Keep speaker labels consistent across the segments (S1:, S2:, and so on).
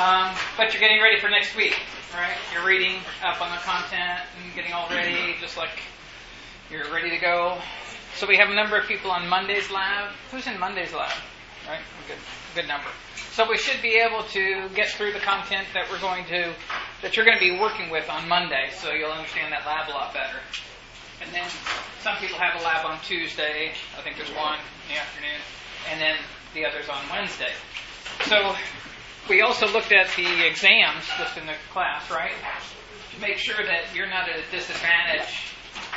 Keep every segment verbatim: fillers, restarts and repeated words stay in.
S1: Um, but you're getting ready for next week, right? You're reading up on the content and getting all ready, just like you're ready to go. So we have a number of people on Monday's lab. Who's in Monday's lab? Right? Good, good number. So we should be able to get through the content that we're going to, that you're going to be working with on Monday, so you'll understand that lab a lot better. And then some people have a lab on Tuesday. I think there's one in the afternoon. And then the others on Wednesday. So we also looked at the exams just in the class, right? To make sure that you're not at a disadvantage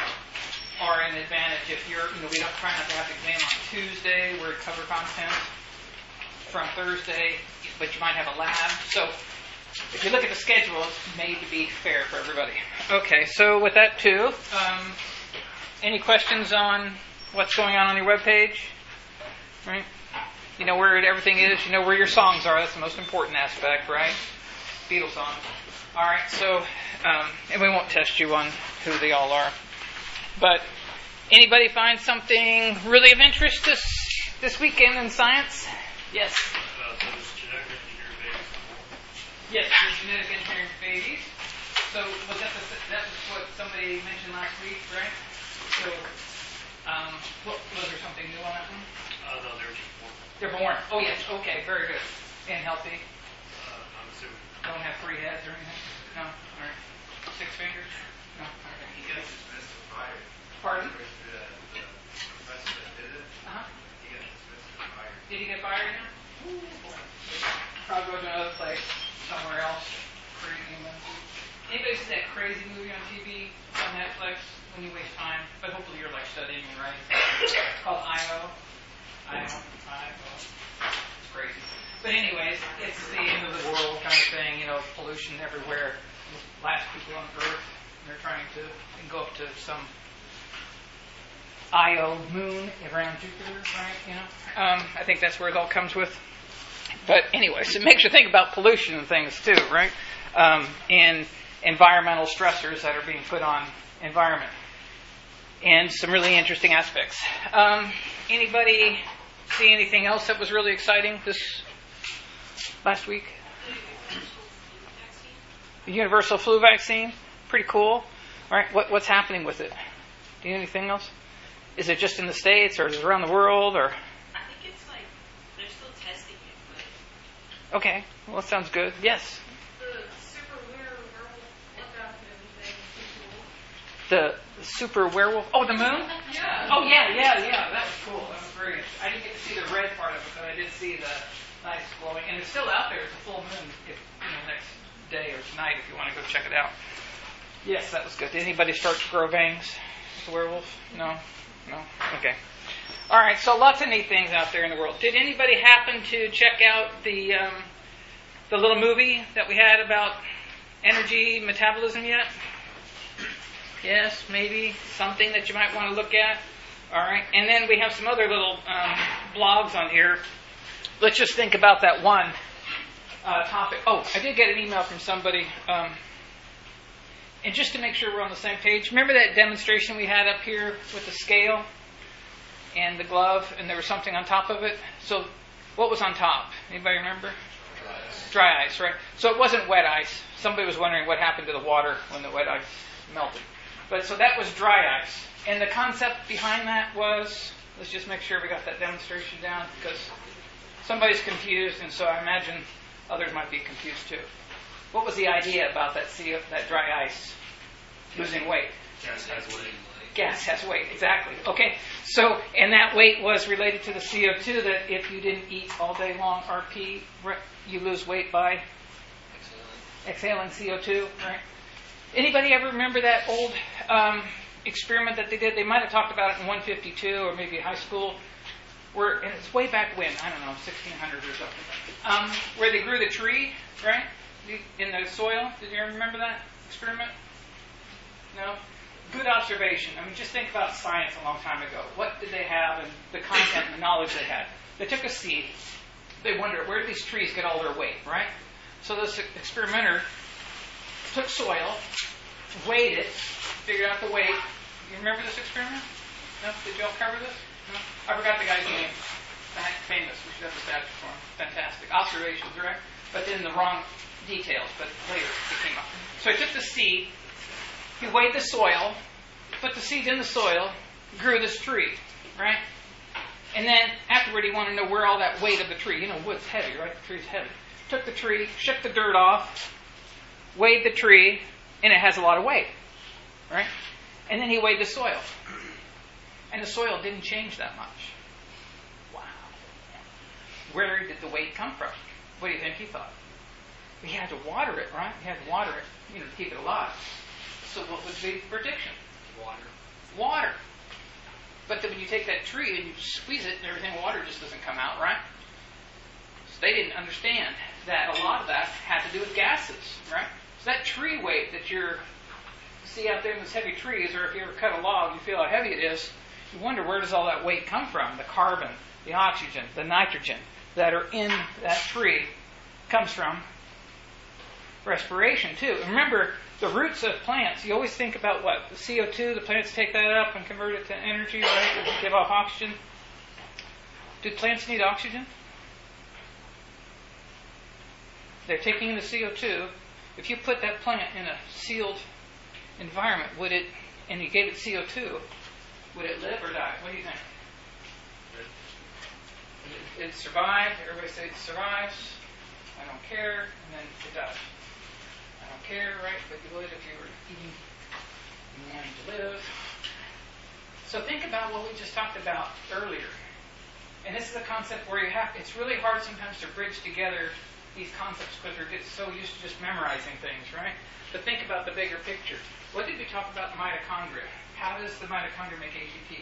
S1: or an advantage if you're, you know, we don't try not to have the exam on Tuesday where we cover content from Thursday, but you might have a lab. So if you look at the schedule, it's made to be fair for everybody. Okay, so with that too, um, any questions on what's going on on your webpage? Right? You know where everything is. You know where your songs are. That's the most important aspect, right? Beatles songs. All right. So, um, and we won't test you on who they all are. But anybody find something really of interest this this weekend in science? Yes.
S2: Uh, so this genetic engineering babies.
S1: Yes, the genetic engineering babies. So was that the, that was what somebody mentioned last week, right? So, um, what, was there something new on that one?
S2: Uh, no, they were just born.
S1: They're born. Oh, yes. Okay, very good. And healthy.
S2: Uh, I'm assuming.
S1: Don't have three heads or anything? No? All right. Six fingers? No? All right.
S3: He got dismissed from fire.
S1: Pardon?
S3: The, the professor that did it,
S1: Uh-huh.
S3: he got dismissed from fire.
S1: Did he get fired now? Ooh, boy. Probably go to another place, somewhere else. Crazy England. Anybody see that crazy movie on T V on Netflix? When you waste time, but hopefully you're like studying, right? It's called I O. I O. I O. It's crazy. But anyways, it's the end of the world kind of thing, you know, pollution everywhere. Last people on Earth, and they're trying to go up to some I O moon around Jupiter, right? You know, um, I think that's where it all comes with. But anyways, it makes you think about pollution and things too, right? Um, and environmental stressors that are being put on environment. And some really interesting aspects. Um, anybody see anything else that was really exciting this last week? The universal flu vaccine. Pretty cool. All right, what, what's happening with it? Do you know anything else? Is it just in the States, or is it around the world, or?
S4: I think it's like they're still testing it. But
S1: Okay, well, that sounds good. Yes.
S4: the super weird werewolf lookout and everything is pretty cool.
S1: The super werewolf. Oh, the moon?
S4: Yeah.
S1: Oh, yeah, yeah, yeah. That was cool. That was very interesting. I didn't get to see the red part of it, but I did see the nice glowing. And it's still out there. It's a full moon. If, you know, next day or tonight, if you want to go check it out. Yes, that was good. Did anybody start to grow bangs? The werewolf? No? No? Okay. All right. So lots of neat things out there in the world. Did anybody happen to check out the um, the little movie that we had about energy metabolism yet? Yes, maybe something that you might want to look at. All right. And then we have some other little um, blogs on here. Let's just think about that one uh, topic. Oh, I did get an email from somebody. Um, and just to make sure we're on the same page, remember that demonstration we had up here with the scale and the glove, and there was something on top of it? So what was on top? Anybody remember?
S3: Dry ice.
S1: Dry ice, right? So it wasn't wet ice. Somebody was wondering what happened to the water when the wet ice melted. But so that was dry ice. And the concept behind that was, let's just make sure we got that demonstration down, because somebody's confused, and so I imagine others might be confused too. What was the idea about that C O, that dry ice losing weight?
S3: Gas has weight.
S1: Gas has weight, exactly. Okay, so, and that weight was related to the C O two, that if you didn't eat all day long, R P, you lose weight by exhaling C O two, right? Anybody ever remember that old um, experiment that they did? They might have talked about it in one fifty-two or maybe high school, where, and it's way back when, I don't know, sixteen hundred or something, um, where they grew the tree, right, in the soil. Did you ever remember that experiment? No? Good observation. I mean, just think about science a long time ago. What did they have and the content and the knowledge they had? They took a seed. They wondered, where do these trees get all their weight, right? So this experimenter took soil, weighed it, figured out the weight. You remember this experiment? No? Did you all cover this? No? I forgot the guy's name. Famous. We should have a statue for him. Fantastic. Observations, right? but then the wrong details, but later it came up. So he took the seed, he weighed the soil, put the seed in the soil, grew this tree, right? And then afterward he wanted to know where all that weight of the tree, you know, wood's heavy, right? The tree's heavy. Took the tree, shook the dirt off, weighed the tree, and it has a lot of weight, right? And then he weighed the soil. And the soil didn't change that much. Wow. Where did the weight come from? What do you think he thought? He had to water it, right? He had to water it, you know, to keep it alive. So what was the prediction?
S2: Water.
S1: Water. But then when you take that tree and you squeeze it and everything, water just doesn't come out, right? So they didn't understand that a lot of that had to do with gases, right? So that tree weight that you see out there in those heavy trees, or if you ever cut a log, you feel how heavy it is, you wonder where does all that weight come from? The carbon, the oxygen, the nitrogen that are in that tree comes from respiration too. And remember, the roots of plants, you always think about what? The C O two, the plants take that up and convert it to energy, right? And give off oxygen. Do plants need oxygen? They're taking in the C O two. If you put that plant in a sealed environment, would it, and you gave it C O two, would it live or die? What do you think? It, it survived. Everybody says it survives. I don't care. And then it dies. I don't care, right? But you would if you were eating and wanting to live. So think about what we just talked about earlier. And this is a concept where you have, it's really hard sometimes to bridge together these concepts because we get so used to just memorizing things, right? But think about the bigger picture. What did we talk about mitochondria? How does the mitochondria make A T P?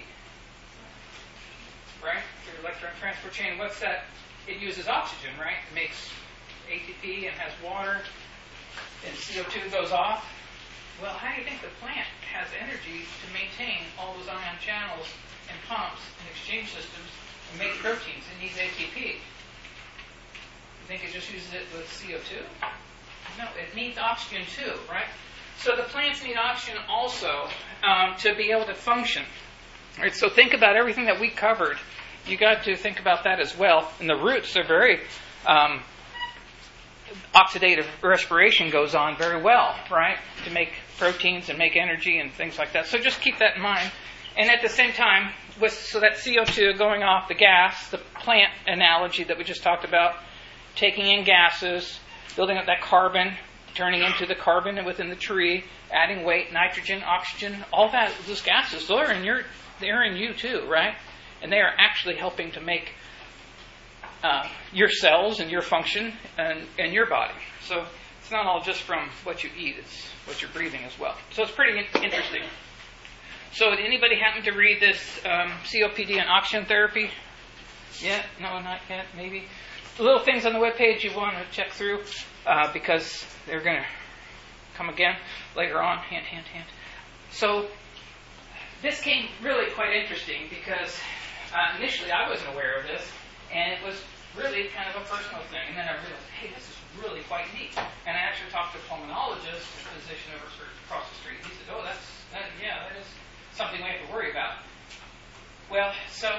S1: Right? Your electron transport chain. What's that? It uses oxygen, right? It makes A T P and has water, and C O two goes off. Well, how do you think the plant has energy to maintain all those ion channels and pumps and exchange systems and make proteins? It needs A T P. You think it just uses it with C O two? No, it needs oxygen too, right? So the plants need oxygen also um, to be able to function. All right, so think about everything that we covered. You got to think about that as well. And the roots are very um, oxidative respiration goes on very well, right? To make proteins and make energy and things like that. So just keep that in mind. And at the same time, with so that C O two going off, the gas, the plant analogy that we just talked about, taking in gases, building up that carbon, turning into the carbon within the tree, adding weight, nitrogen, oxygen, all that, those gases, they're in your, they're in you too, right? And they are actually helping to make uh, your cells and your function and, and your body. So it's not all just from what you eat, it's what you're breathing as well. So it's pretty in- interesting. So did anybody happen to read this um, C O P D and oxygen therapy? Yeah? No, not yet, maybe. Little things on the webpage you want to check through uh, because they're going to come again later on. Hint, hint, hint. So this came really quite interesting because uh, initially I wasn't aware of this, and it was really kind of a personal thing. And then I realized, hey, this is really quite neat. And I actually talked to a pulmonologist, a physician over across the street. He said, oh, that's that, yeah, that is something we have to worry about. Well, so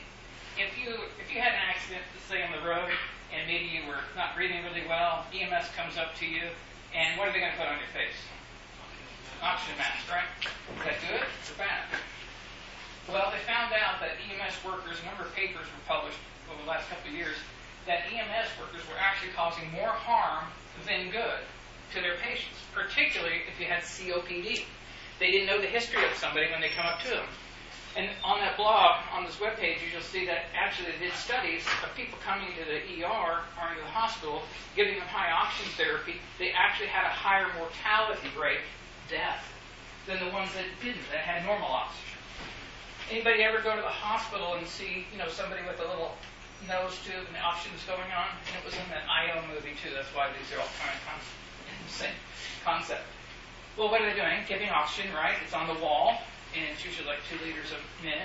S1: if you if you had an accident, let's say on the road, and maybe you were not breathing really well, E M S comes up to you, and what are they going to put on your face? Oxygen mask, right? Is that good or bad? Well, they found out that E M S workers, a number of papers were published over the last couple of years, that E M S workers were actually causing more harm than good to their patients, particularly if you had C O P D. They didn't know the history of somebody when they come up to them. And on that blog, on this webpage, you'll see that actually they did studies of people coming to the E R or into the hospital, giving them high oxygen therapy. They actually had a higher mortality rate, death, than the ones that didn't, that had normal oxygen. Anybody ever go to the hospital and see, you know, somebody with a little nose tube and the oxygen's going on? And it was in that I O movie too. That's why these are all kind of con- the same concept. Well, what are they doing? Giving oxygen, right? It's on the wall. And it's usually like two liters a minute.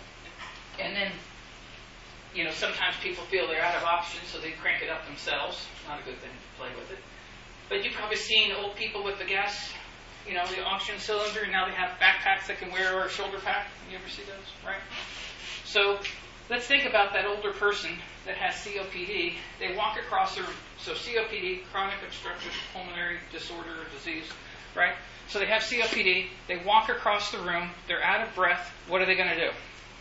S1: And then, you know, sometimes people feel they're out of oxygen, so they crank it up themselves. Not a good thing to play with it. But you've probably seen old people with the gas, you know, the oxygen cylinder, and now they have backpacks that can wear or a shoulder pack. You ever see those, right? So let's think about that older person that has C O P D. They walk across the room. So C O P D, chronic obstructive pulmonary disorder or disease, right? So they have C O P D. They walk across the room. They're out of breath. What are they going to do?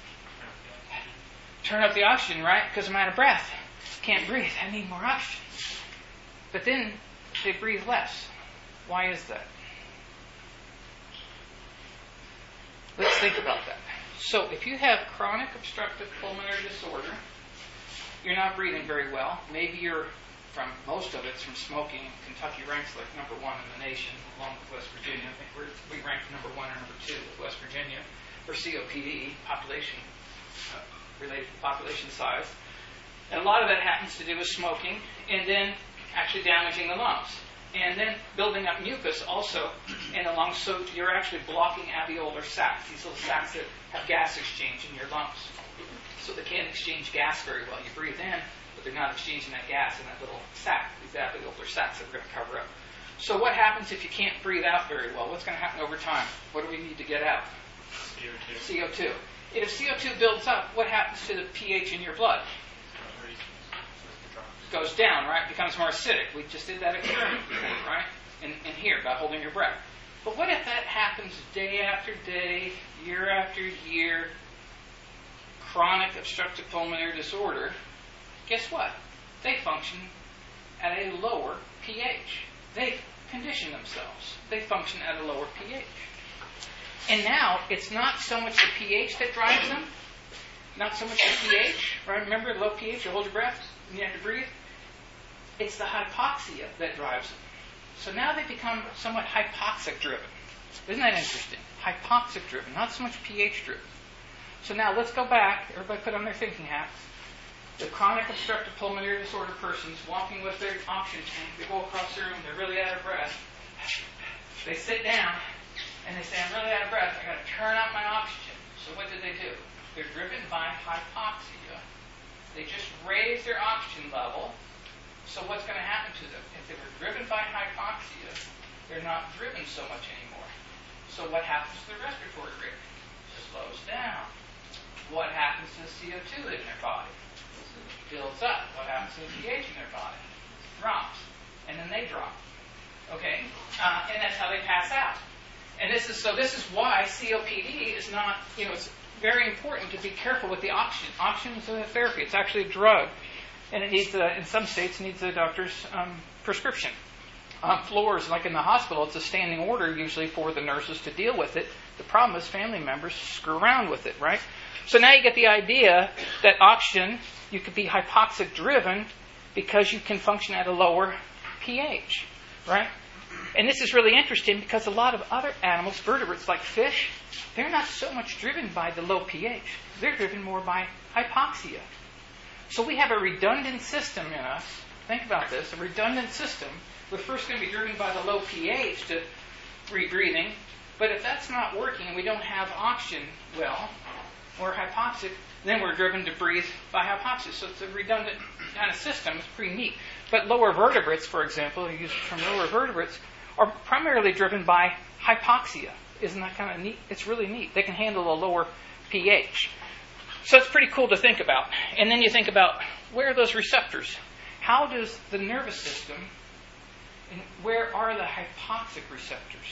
S1: Turn up the oxygen, right? Because I'm out of breath. Can't breathe. I need more oxygen. But then they breathe less. Why is that? Let's think about that. So if you have chronic obstructive pulmonary disorder, you're not breathing very well. Maybe you're from, most of it's from smoking. Kentucky ranks like number one in the nation, along with West Virginia. I think we're, we rank number one or number two with West Virginia for C O P D, population, uh, related to population size. And a lot of that happens to do with smoking and then actually damaging the lungs. And then building up mucus also in the lungs, so you're actually blocking alveolar sacs, these little sacs that have gas exchange in your lungs. So they can't exchange gas very well. You breathe in, but they're not exchanging that gas in that little sac, these alveolar sacs that we're going to cover up. So what happens if you can't breathe out very well? What's going to happen over time? What do we need to get out?
S2: C O two.
S1: C O two. If C O two builds up, what happens to the pH in your blood? Goes down, right? Becomes more acidic. We just did that experiment before, right? In, in here, by holding your breath. But what if that happens day after day, year after year? Chronic obstructive pulmonary disorder. Guess what? They function at a lower pH. They condition themselves. They function at a lower pH. And now, it's not so much the pH that drives them, not so much the pH, right? Remember, low pH, you hold your breath, and you have to breathe. It's the hypoxia that drives them. So now they become somewhat hypoxic driven. Isn't that interesting? Hypoxic driven, not so much pH driven. So now let's go back. Everybody put on their thinking hats. The chronic obstructive pulmonary disorder person's walking with their oxygen tank. They go across the room. They're really out of breath. They sit down and they say, I'm really out of breath. I've got to turn up my oxygen. So what did they do? They're driven by hypoxia. They just raise their oxygen level. So what's going to happen to them? If they were driven by hypoxia, they're not driven so much anymore. So what happens to the respiratory rate? It slows down. What happens to the C O two in their body? It builds up. What happens to the pH in their body? It drops. And then they drop. Okay? Uh, and that's how they pass out. And this is so this is why C O P D is not, you know, it's very important to be careful with the oxygen. Oxygen is a therapy. It's actually a drug. And it needs, a, in some states, needs a doctor's um, prescription. On floors, like in the hospital, it's a standing order usually for the nurses to deal with it. The problem is family members screw around with it, right? So now you get the idea that oxygen, you could be hypoxic driven because you can function at a lower pH, right? And this is really interesting because a lot of other animals, vertebrates like fish, they're not so much driven by the low pH. They're driven more by hypoxia. So we have a redundant system in us. Think about this. A redundant system. We're first going to be driven by the low pH to rebreathing. But if that's not working and we don't have oxygen well, or hypoxic, then we're driven to breathe by hypoxia. So it's a redundant kind of system. It's pretty neat. But lower vertebrates, for example, I use from lower vertebrates, are primarily driven by hypoxia. Isn't that kind of neat? It's really neat. They can handle a lower pH. So it's pretty cool to think about. And then you think about, where are those receptors? How does the nervous system, and where are the hypoxic receptors?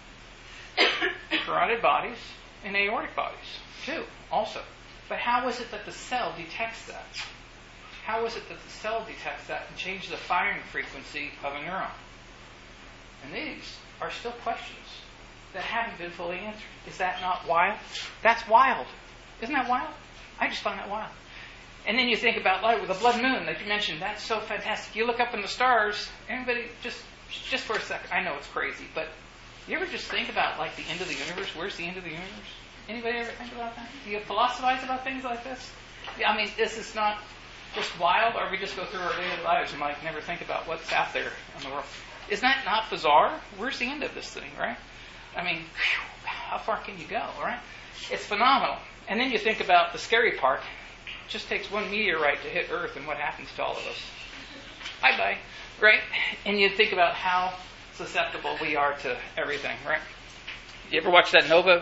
S1: Carotid bodies and aortic bodies, too, also. But how is it that the cell detects that? How is it that the cell detects that and changes the firing frequency of a neuron? And these are still questions that haven't been fully answered. Is that not wild? That's wild. Isn't that wild? I just find that wild. And then you think about like, the blood moon that you mentioned. That's so fantastic. You look up in the stars. Everybody, just just for a second. I know it's crazy, but you ever just think about like the end of the universe? Where's the end of the universe? Anybody ever think about that? Do you philosophize about things like this? Yeah, I mean, this is not just wild, or we just go through our daily lives and like never think about what's out there in the world. Isn't that not bizarre? Where's the end of this thing, right? I mean, whew, how far can you go, right? It's phenomenal. And then you think about the scary part. It just takes one meteorite to hit Earth, and what happens to all of us? Bye-bye, right? And you think about how susceptible we are to everything, right? You ever watch that Nova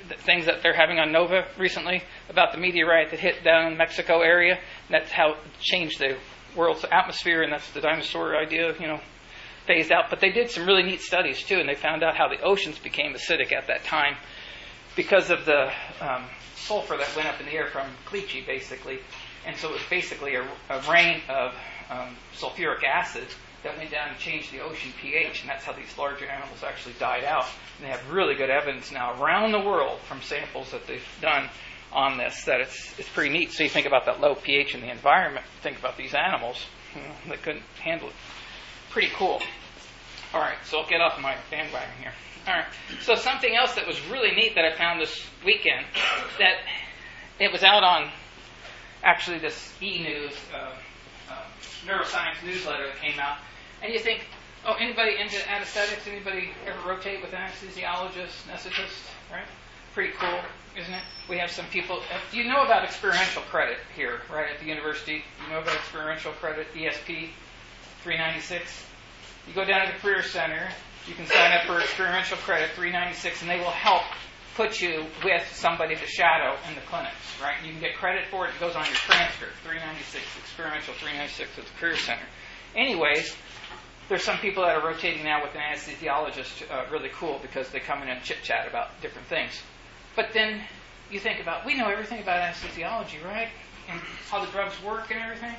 S1: the things that they're having on Nova recently about the meteorite that hit down in the Mexico area. And that's how it changed the world's atmosphere, and that's the dinosaur idea, you know, phased out. But they did some really neat studies too, and they found out how the oceans became acidic at that time because of the um, sulfur that went up in the air from Clichy, basically. And so it was basically a, a rain of um, sulfuric acid that went down and changed the ocean pH, and that's how these larger animals actually died out. And they have really good evidence now around the world from samples that they've done on this that it's it's pretty neat. So you think about that low pH in the environment, think about these animals, you know, that couldn't handle it. Pretty cool. All right, so I'll get off my bandwagon here. All right, so something else that was really neat that I found this weekend, that it was out on actually this E-News, uh, uh, neuroscience newsletter that came out. And you think, oh, anybody into anesthetics? Anybody ever rotate with anesthesiologists, anesthetists, right? Pretty cool, isn't it? We have some people. Uh, do you know about experiential credit here, right, at the university? Do you know about experiential credit, E S P three ninety-six? You go down to the Career Center, you can sign up for experiential credit, three ninety-six, and they will help put you with somebody to shadow in the clinics, right? You can get credit for it. It goes on your transcript, three ninety-six, experiential three ninety-six at the Career Center. Anyways, there's some people that are rotating now with an anesthesiologist, uh, really cool, because they come in and chit-chat about different things. But then you think about, we know everything about anesthesiology, right? And how the drugs work and everything.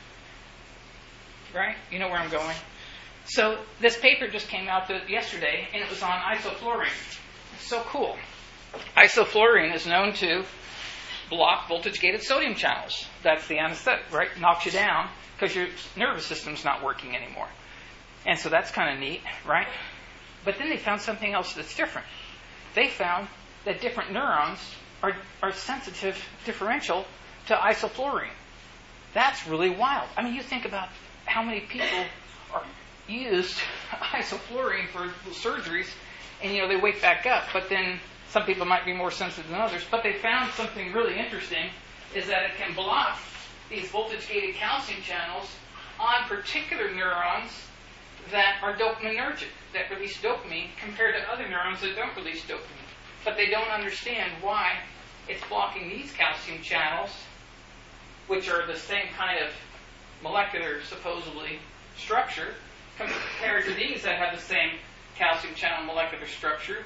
S1: Right? You know where I'm going. So this paper just came out the, yesterday, and it was on isoflurane. It's so cool. Isoflurane is known to block voltage-gated sodium channels. That's the anesthetic, right? Knocks you down because your nervous system's not working anymore. And so that's kind of neat, right? But then they found something else that's different. They found that different neurons are, are sensitive, differential to isoflurane. That's really wild. I mean, you think about how many people are used isoflurane for surgeries, and, you know, they wake back up. But then some people might be more sensitive than others. But they found something really interesting, is that it can block these voltage-gated calcium channels on particular neurons that are dopaminergic, that release dopamine, compared to other neurons that don't release dopamine. But they don't understand why it's blocking these calcium channels, which are the same kind of molecular, supposedly, structure, compared to these that have the same calcium channel molecular structure.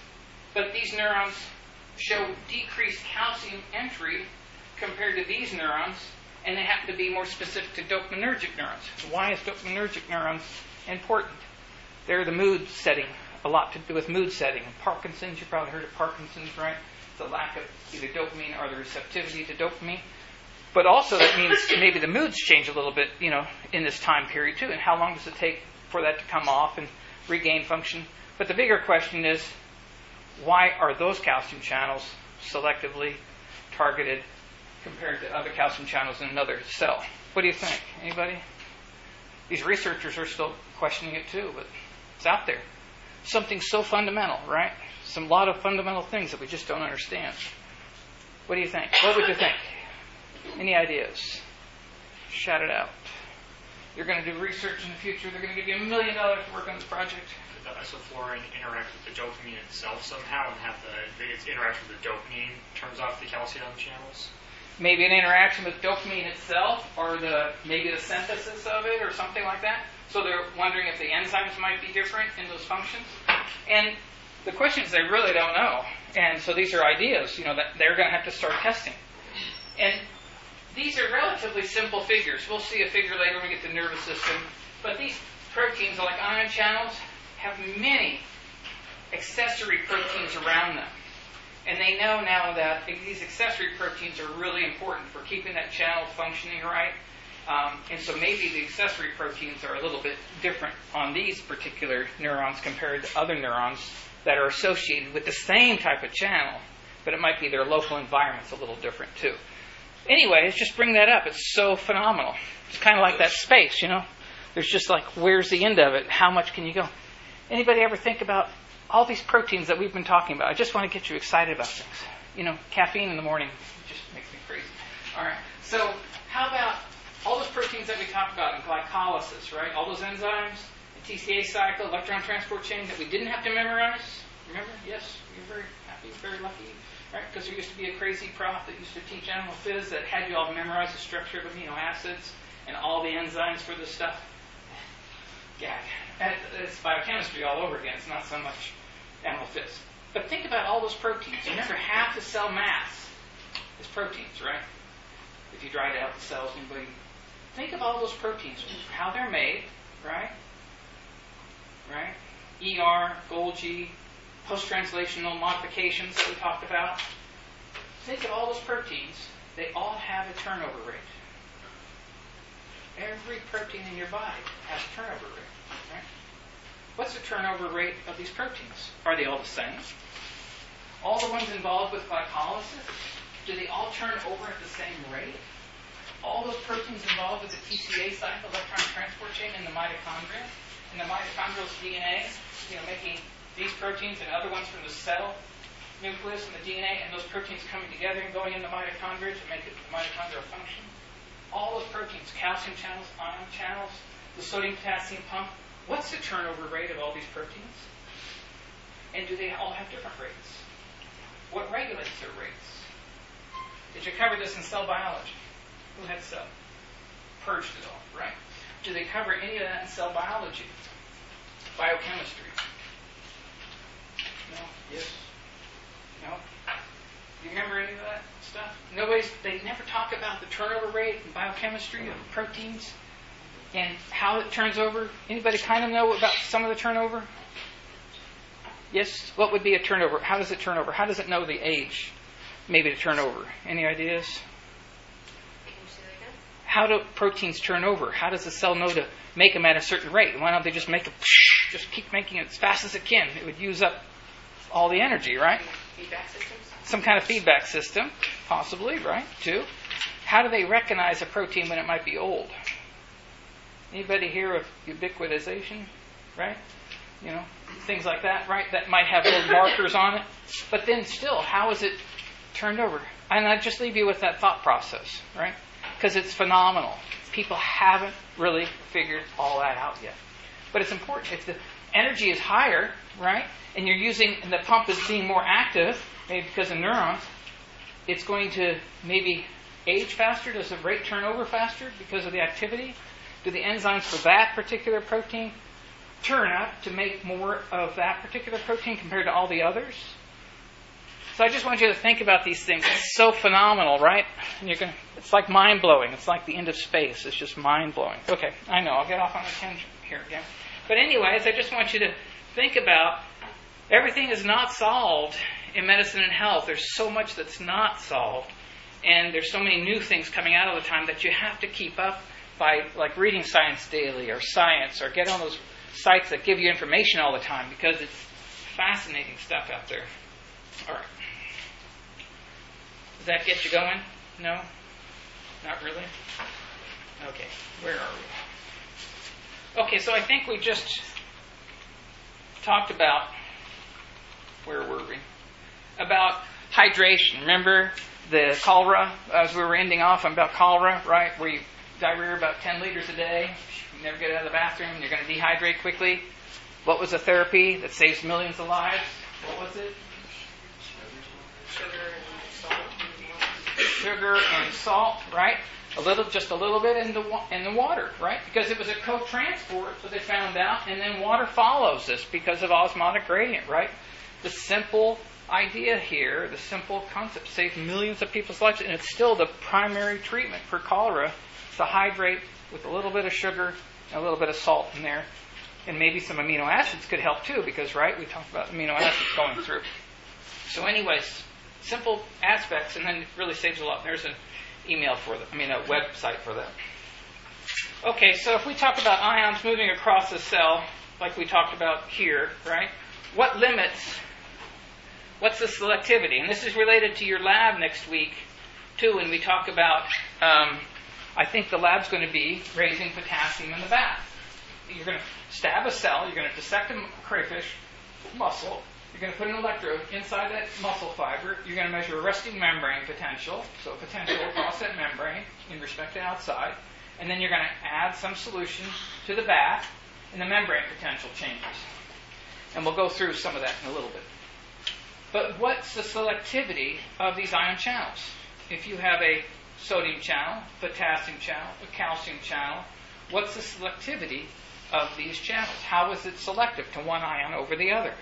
S1: But these neurons show decreased calcium entry compared to these neurons, and they happen to be more specific to dopaminergic neurons. Why is dopaminergic neurons important? They're the mood setting, a lot to do with mood setting. And Parkinson's, you've probably heard of Parkinson's, right? It's the lack of either dopamine or the receptivity to dopamine. But also that means maybe the moods change a little bit, you know, in this time period too. And how long does it take for that to come off and regain function? But the bigger question is, why are those calcium channels selectively targeted compared to other calcium channels in another cell? What do you think? Anybody? These researchers are still questioning it too, but it's out there. Something so fundamental, right? Some lot of fundamental things that we just don't understand. What do you think? What would you think? Any ideas? Shout it out. You're going to do research in the future. They're going to give you a million dollars to work on this project.
S2: Could the isoflurane interact with the dopamine itself somehow, and have the its interaction with the dopamine turns off the calcium channels?
S1: Maybe an interaction with dopamine itself, or the maybe the synthesis of it, or something like that. So they're wondering if the enzymes might be different in those functions. And the question is, they really don't know. And so these are ideas, you know, that they're going to have to start testing. And these are relatively simple figures. We'll see a figure later when we get to the nervous system. But these proteins, like ion channels, have many accessory proteins around them. And they know now that these accessory proteins are really important for keeping that channel functioning right. Um, and so maybe the accessory proteins are a little bit different on these particular neurons compared to other neurons that are associated with the same type of channel, but it might be their local environment's a little different too. Anyways, just bring that up. It's so phenomenal. It's kind of like that space, you know. There's just like, where's the end of it? How much can you go? Anybody ever think about all these proteins that we've been talking about? I just want to get you excited about things. You know, caffeine in the morning just makes me crazy. All right. So how about all those proteins that we talked about in glycolysis, right? All those enzymes, the T C A cycle, electron transport chain that we didn't have to memorize. Remember? Yes, you're very happy. lucky, very lucky, right? Because there used to be a crazy prof that used to teach animal phys that had you all memorize the structure of amino acids and all the enzymes for this stuff. Yeah, it's biochemistry all over again. It's not so much animal phys. But think about all those proteins. Remember, half the cell mass is proteins, right? If you dried out the cells, anybody think of all those proteins, how they're made, right? Right? E R, Golgi, post-translational modifications that we talked about. Think of all those proteins. They all have a turnover rate. Every protein in your body has a turnover rate, right? What's the turnover rate of these proteins? Are they all the same? All the ones involved with glycolysis, do they all turn over at the same rate? All those proteins involved with the T C A cycle, electron transport chain in the mitochondria, in the mitochondrial D N A, you know, making these proteins and other ones from the cell nucleus and the D N A, and those proteins coming together and going in the mitochondria to make it the mitochondrial function. All those proteins, calcium channels, ion channels, the sodium-potassium pump. What's the turnover rate of all these proteins? And do they all have different rates? What regulates their rates? Did you cover this in cell biology? Who had cell? Purged it all, right? Do they cover any of that in cell biology? Biochemistry? No? Yes? No? Do you remember any of that stuff? Nobody's, they never talk about the turnover rate in biochemistry of proteins and how it turns over. Anybody kind of know about some of the turnover? Yes? What would be a turnover? How does it turn over? How does it know the age? Maybe to turn over. Any ideas? How do proteins turn over? How does the cell know to make them at a certain rate? Why don't they just make them, just keep making it as fast as it can? It would use up all the energy, right?
S5: Feedback systems?
S1: Some kind of feedback system, possibly, right? Too. How do they recognize a protein when it might be old? Anybody hear of ubiquitization, right? You know, things like that, right? That might have little markers on it. But then still, how is it turned over? And I just leave you with that thought process, right? Because it's phenomenal. People haven't really figured all that out yet. But it's important. If the energy is higher, right, and you're using, and the pump is being more active, maybe because of neurons, it's going to maybe age faster. Does the rate turn over faster because of the activity? Do the enzymes for that particular protein turn up to make more of that particular protein compared to all the others? So I just want you to think about these things. It's so phenomenal, right? And you're gonna, it's like mind-blowing. It's like the end of space. It's just mind-blowing. Okay, I know. I'll get off on a tangent here again. But anyways, I just want you to think about everything is not solved in medicine and health. There's so much that's not solved. And there's so many new things coming out all the time that you have to keep up by like reading Science Daily or Science or get on those sites that give you information all the time because it's fascinating stuff out there. All right. Does that get you going? No? Not really? Okay, where are we? Okay, so I think we just talked about, where were we? About hydration. Remember the cholera, as we were ending off about cholera, right? Where you diarrhea about ten liters a day, you never get out of the bathroom, you're going to dehydrate quickly. What was the therapy that saves millions of lives? What was it?
S5: Sugar and salt.
S1: Sugar and salt, right? A little, just a little bit in the in the water, right? Because it was a co-transport, so they found out, and then water follows this because of osmotic gradient, right? The simple idea here, the simple concept, saves millions of people's lives, and it's still the primary treatment for cholera, to hydrate with a little bit of sugar and a little bit of salt in there, and maybe some amino acids could help too, because right, we talked about amino acids going through. So, anyways. Simple aspects, and then it really saves a lot. There's an email for them, I mean a website for them. Okay, so if we talk about ions moving across the cell, like we talked about here, right? What limits, what's the selectivity? And this is related to your lab next week, too, when we talk about, um, I think the lab's going to be raising potassium in the bath. You're going to stab a cell, you're going to dissect a crayfish muscle, you're going to put an electrode inside that muscle fiber. You're going to measure resting membrane potential, so potential across that membrane in respect to outside. And then you're going to add some solution to the bath, and the membrane potential changes. And we'll go through some of that in a little bit. But what's the selectivity of these ion channels? If you have a sodium channel, potassium channel, a calcium channel, what's the selectivity of these channels? How is it selective to one ion over the other?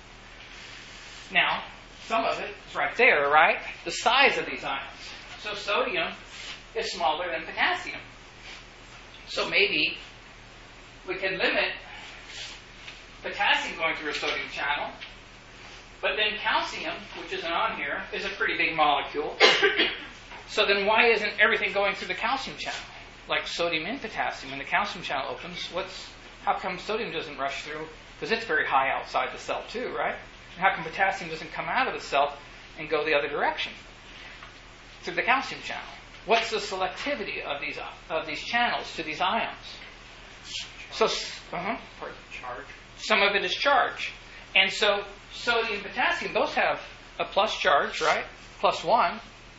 S1: Now, some of it is right there, right? The size of these ions. So sodium is smaller than potassium. So maybe we could limit potassium going through a sodium channel, but then calcium, which isn't on here, is a pretty big molecule. So then why isn't everything going through the calcium channel? Like sodium and potassium, when the calcium channel opens, what's how come sodium doesn't rush through? Because it's very high outside the cell too, right? And how come potassium doesn't come out of the cell and go the other direction? Through the calcium channel. What's the selectivity of these of these channels to these ions? So, uh-huh, pardon.
S2: Charge.
S1: Some of it is charge. And so sodium and potassium both have a plus charge, right? Plus one.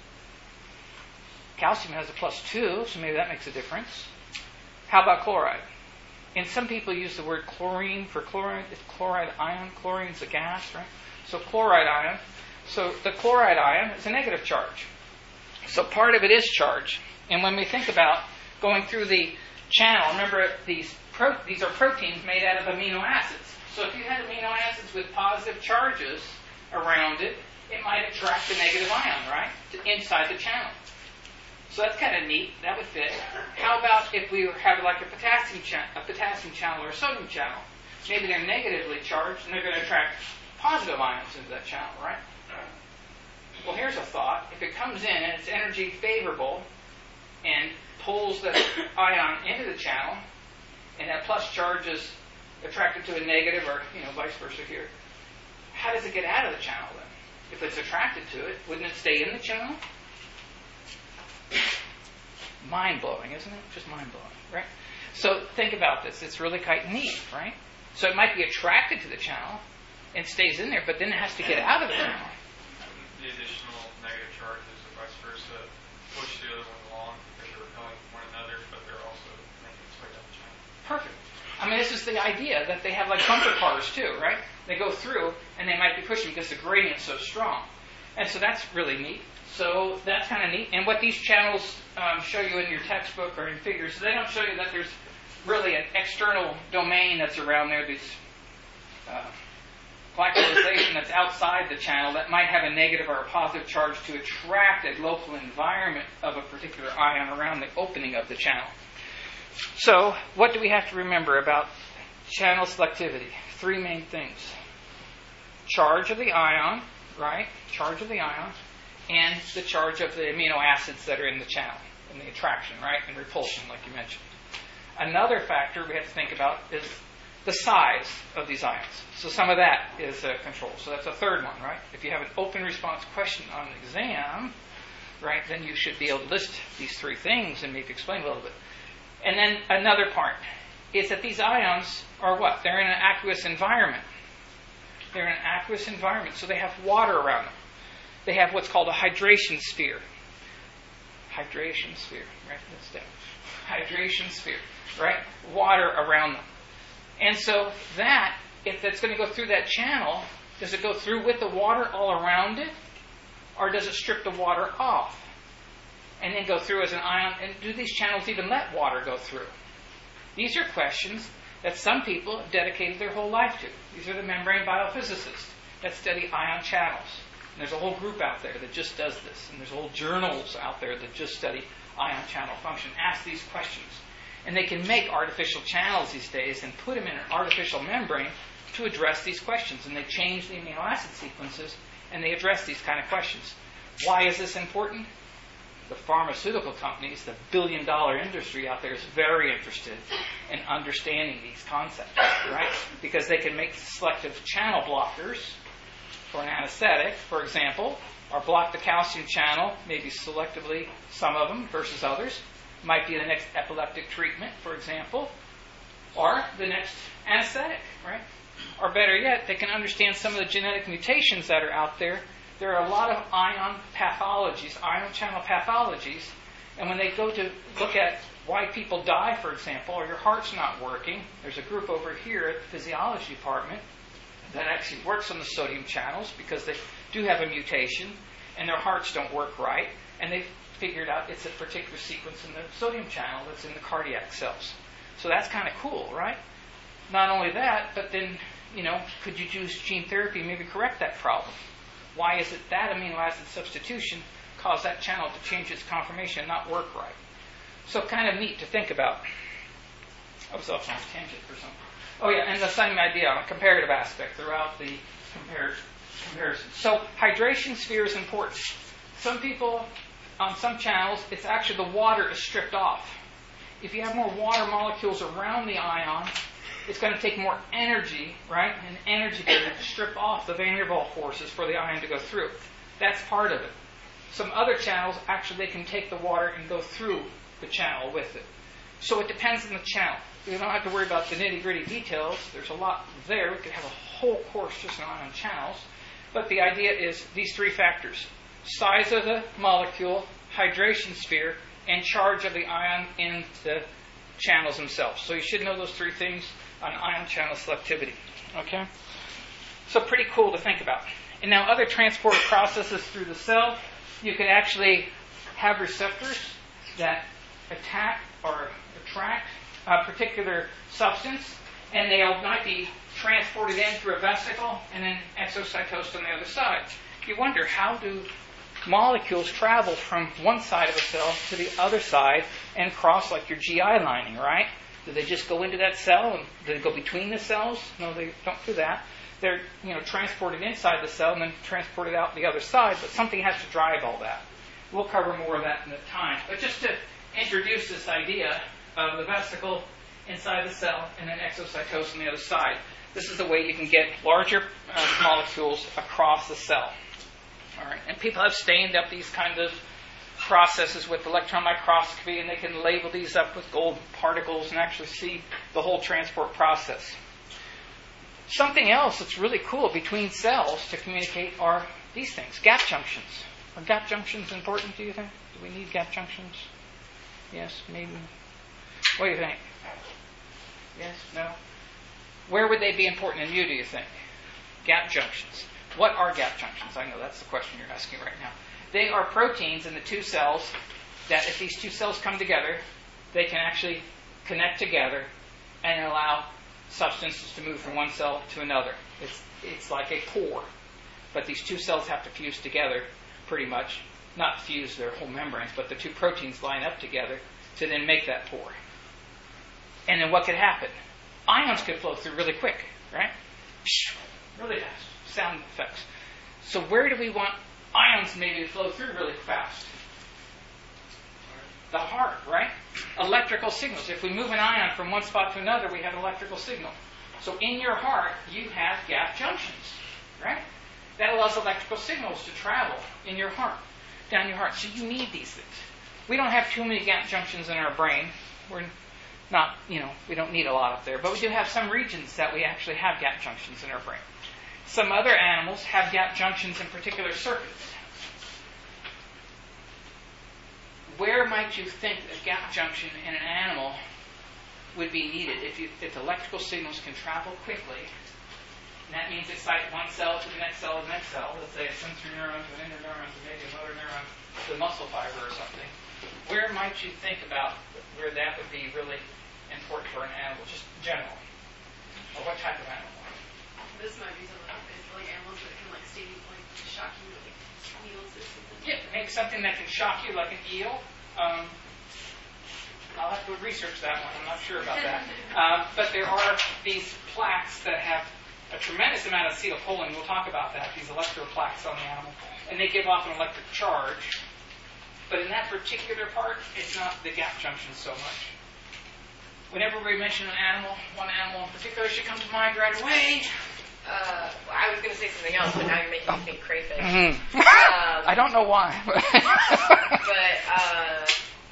S1: Calcium has a plus two, so maybe that makes a difference. How about chloride? And some people use the word chlorine for chloride. It's chloride ion. Chlorine's a gas, right? So chloride ion. So the chloride ion is a negative charge. So part of it is charge. And when we think about going through the channel, remember these pro- these are proteins made out of amino acids. So if you had amino acids with positive charges around it, it might attract the negative ion, right, to inside the channel. So that's kind of neat. That would fit. How about if we have like a potassium cha- a potassium channel or a sodium channel? Maybe they're negatively charged and they're going to attract positive ions into that channel, right? Well, here's a thought. If it comes in and it's energy favorable and pulls the ion into the channel, and that plus charge is attracted to a negative, or you know, vice versa here, how does it get out of the channel then? If it's attracted to it, wouldn't it stay in the channel? Mind-blowing, isn't it? Just mind-blowing, right? So think about this. It's really quite neat, right? So it might be attracted to the channel and stays in there, but then it has to get out of the channel.
S3: The additional negative charges or vice versa push the other one along because they're repelling one another, but they're also making its way down the channel.
S1: Perfect. I mean, this is the idea that they have like bumper cars too, right? They go through and they might be pushing because the gradient's so strong. And so that's really neat. So that's kind of neat. And what these channels um, show you in your textbook or in figures, they don't show you that there's really an external domain that's around there, this uh, glycosylation that's outside the channel that might have a negative or a positive charge to attract a local environment of a particular ion around the opening of the channel. So what do we have to remember about channel selectivity? Three main things. Charge of the ion, right? Charge of the ion. And the charge of the amino acids that are in the channel, and the attraction, right, and repulsion, like you mentioned. Another factor we have to think about is the size of these ions. So some of that is uh, controlled. So that's a third one, right? If you have an open response question on an exam, right, then you should be able to list these three things and maybe explain a little bit. And then another part is that these ions are what? They're in an aqueous environment. They're in an aqueous environment, so they have water around them. They have what's called a hydration sphere. Hydration sphere, right? That's that. Hydration sphere, right? Water around them. And so that, if that's going to go through that channel, does it go through with the water all around it? Or does it strip the water off and then go through as an ion? And do these channels even let water go through? These are questions that some people have dedicated their whole life to. These are the membrane biophysicists that study ion channels. And there's a whole group out there that just does this. And there's whole journals out there that just study ion channel function. Ask these questions. And they can make artificial channels these days and put them in an artificial membrane to address these questions. And they change the amino acid sequences and they address these kind of questions. Why is this important? The pharmaceutical companies, the billion dollar industry out there is very interested in understanding these concepts, right? Because they can make selective channel blockers for an anesthetic, for example, or block the calcium channel, maybe selectively, some of them versus others. Might be the next epileptic treatment, for example, or the next anesthetic, right? Or better yet, they can understand some of the genetic mutations that are out there. There are a lot of ion pathologies, ion channel pathologies, and when they go to look at why people die, for example, or your heart's not working, there's a group over here at the physiology department that actually works on the sodium channels because they do have a mutation and their hearts don't work right, and they've figured out it's a particular sequence in the sodium channel that's in the cardiac cells. So that's kind of cool, right? Not only that, but then, you know, could you use gene therapy and maybe correct that problem? Why is it that amino acid substitution caused that channel to change its conformation and not work right? So kind of neat to think about. I was off on a tangent for something. Oh yeah, and the same idea on a comparative aspect throughout the compar- comparison. So hydration sphere is important. Some people, on some channels, it's actually the water is stripped off. If you have more water molecules around the ion, it's going to take more energy, right? And energy to strip off the van der Waals forces for the ion to go through. That's part of it. Some other channels, actually, they can take the water and go through the channel with it. So it depends on the channel. You don't have to worry about the nitty-gritty details. There's a lot there. We could have a whole course just on ion channels. But the idea is these three factors: size of the molecule, hydration sphere, and charge of the ion in the channels themselves. So you should know those three things on ion channel selectivity. Okay? So pretty cool to think about. And now other transport processes through the cell, you can actually have receptors that attack or attract a particular substance, and they might be transported in through a vesicle and then exocytosed on the other side. You wonder, how do molecules travel from one side of a cell to the other side and cross like your G I lining, right? Do they just go into that cell and do they go between the cells? No, they don't do that. They're, you know, transported inside the cell and then transported out the other side, but something has to drive all that. We'll cover more of that in the time. But just to introduce this idea of the vesicle inside the cell and then exocytosis on the other side. This is the way you can get larger uh, molecules across the cell. All right, and people have stained up these kind of processes with electron microscopy, and they can label these up with gold particles and actually see the whole transport process. Something else that's really cool between cells to communicate are these things, gap junctions. Are gap junctions important, do you think? Do we need gap junctions? Yes, maybe. What do you think? Yes, no? Where would they be important in you, do you think? Gap junctions. What are gap junctions? I know that's the question you're asking right now. They are proteins in the two cells that if these two cells come together, they can actually connect together and allow substances to move from one cell to another. It's, it's like a pore. But these two cells have to fuse together pretty much. Not fuse their whole membranes, but the two proteins line up together to then make that pore. And then what could happen? Ions could flow through really quick, right? Really fast. Sound effects. So where do we want ions maybe to flow through really fast? The heart, right? Electrical signals. If we move an ion from one spot to another, we have an electrical signal. So in your heart, you have gap junctions, right? That allows electrical signals to travel in your heart, down your heart. So you need these things. We don't have too many gap junctions in our brain. We're not, you know, we don't need a lot up there. But we do have some regions that we actually have gap junctions in our brain. Some other animals have gap junctions in particular circuits. Where might you think a gap junction in an animal would be needed if, you, if electrical signals can travel quickly? And that means excite one cell to the next cell to the next cell. Let's say a sensory neuron to an interneuron to maybe another neuron to the muscle fiber or something. Where might you think about where that would be really important for an animal, just in general? Or what type of animal?
S4: This might be something it's like animals that can like sting, like shock you, like eels or something.
S1: Yeah, make something that can shock you, like an eel. Um, I'll have to research that one. I'm not sure about that. Um, but there are these plaques that have a tremendous amount of acetylcholine. We'll talk about that. These electroplaques on the animal, and they give off an electric charge. But in that particular part, it's not the gap junction so much. Whenever we mention an animal, one animal in particular should come to mind right away.
S5: Uh, well, I was going to say something else, but now you're making me think crayfish.
S1: Mm-hmm.
S5: Um,
S1: I don't know why.
S5: but uh,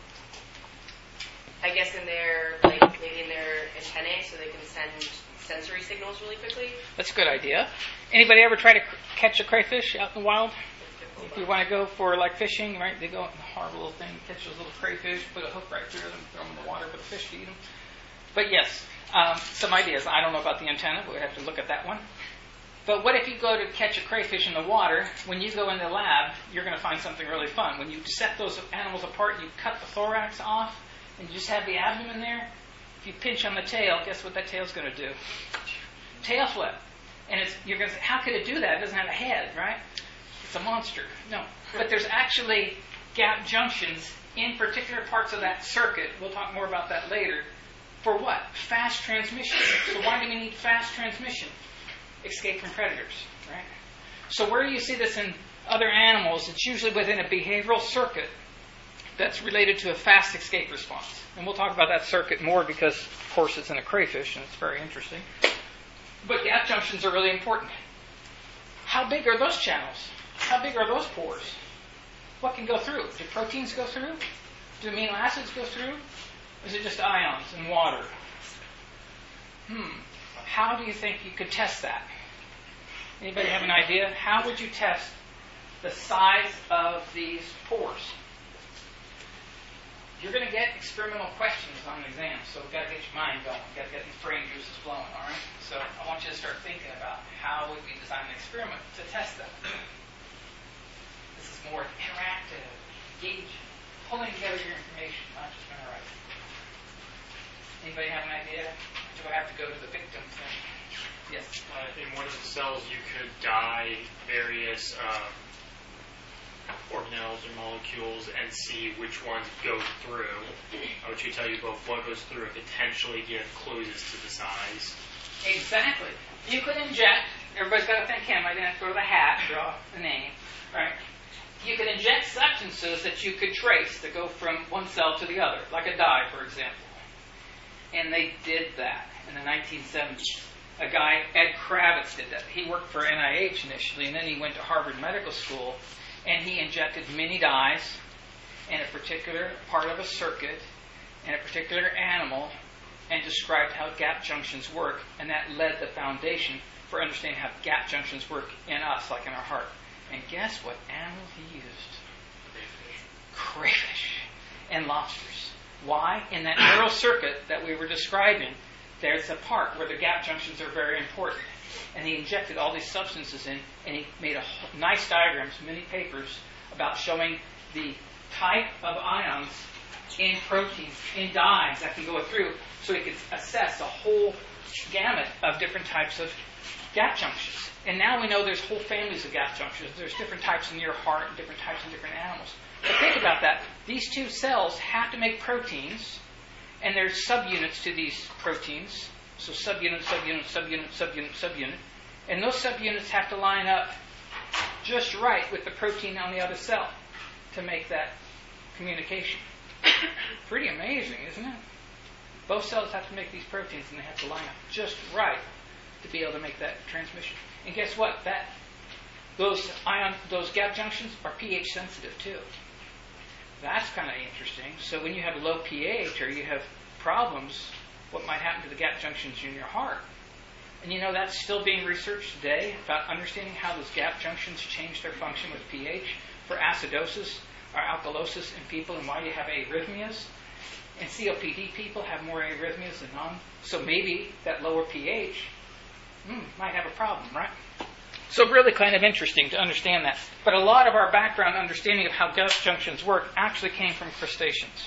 S5: I guess in their, like, maybe in their antennae, so they can send sensory signals really quickly.
S1: That's a good idea. Anybody ever try to c- catch a crayfish out in the wild? If you want to go for like fishing, right? They go in the hard little thing, catch those little crayfish, put a hook right through them, throw them in the water, put a fish to eat them. But yes, um, some ideas. I don't know about the antenna, but we have to look at that one. But what if you go to catch a crayfish in the water? When you go in the lab, you're going to find something really fun. When you set those animals apart, you cut the thorax off, and you just have the abdomen there. If you pinch on the tail, guess what that tail's going to do? Tail flip. And it's, you're going to say, how could it do that? It doesn't have a head, right? It's a monster. No. But there's actually gap junctions in particular parts of that circuit. We'll talk more about that later. For what? Fast transmission. So why do we need fast transmission? Escape from predators, right? So where you see this in other animals, it's usually within a behavioral circuit that's related to a fast escape response. And we'll talk about that circuit more because, of course, it's in a crayfish and it's very interesting. But gap junctions are really important. How big are those channels? How big are those pores? What can go through? Do proteins go through? Do amino acids go through? Or is it just ions and water? Hmm. How do you think you could test that? Anybody have an idea? How would you test the size of these pores? You're going to get experimental questions on the exam, so we've got to get your mind going. We've got to get these brain juices flowing, all right? So I want you to start thinking about how would we design an experiment to test that. This is more interactive, engaging, pulling together your information, not just memorizing. Anybody have an idea? Do I have to go to the victim thing? Yes?
S2: Uh, in one of the cells, you could dye various um, organelles or molecules and see which ones go through, which would tell you both what goes through and potentially give clues as to the size.
S1: Exactly. You could inject, everybody's got to think him, I didn't have to go to the hat, draw the name, right? You could inject substances that you could trace that go from one cell to the other, like a dye, for example. And they did that in the nineteen seventies. A guy, Ed Kravitz, did that. He worked for N I H initially, and then he went to Harvard Medical School, and he injected many dyes in a particular part of a circuit in a particular animal and described how gap junctions work, and that led the foundation for understanding how gap junctions work in us, like in our heart. And guess what animal he used? Crayfish. Crayfish and lobsters. Why? In that neural circuit that we were describing, there's a part where the gap junctions are very important. And he injected all these substances in, and he made a whole, nice diagrams, many papers, about showing the type of ions in proteins, in dyes that can go through, so he could assess a whole gamut of different types of gap junctions. And now we know there's whole families of gap junctions. There's different types in your heart and different types in different animals. But think about that. These two cells have to make proteins, and there's subunits to these proteins. So subunit, subunit, subunit, subunit, subunit. And those subunits have to line up just right with the protein on the other cell to make that communication. Pretty amazing, isn't it? Both cells have to make these proteins, and they have to line up just right to be able to make that transmission. And guess what? That those ion, those gap junctions are pH sensitive too. That's kind of interesting. So when you have low pH or you have problems, what might happen to the gap junctions in your heart? And you know that's still being researched today about understanding how those gap junctions change their function with pH for acidosis or alkalosis in people, and why you have arrhythmias. And C O P D people have more arrhythmias than non. So maybe that lower pH mm, might have a problem, right? So really kind of interesting to understand that. But a lot of our background understanding of how gap junctions work actually came from crustaceans.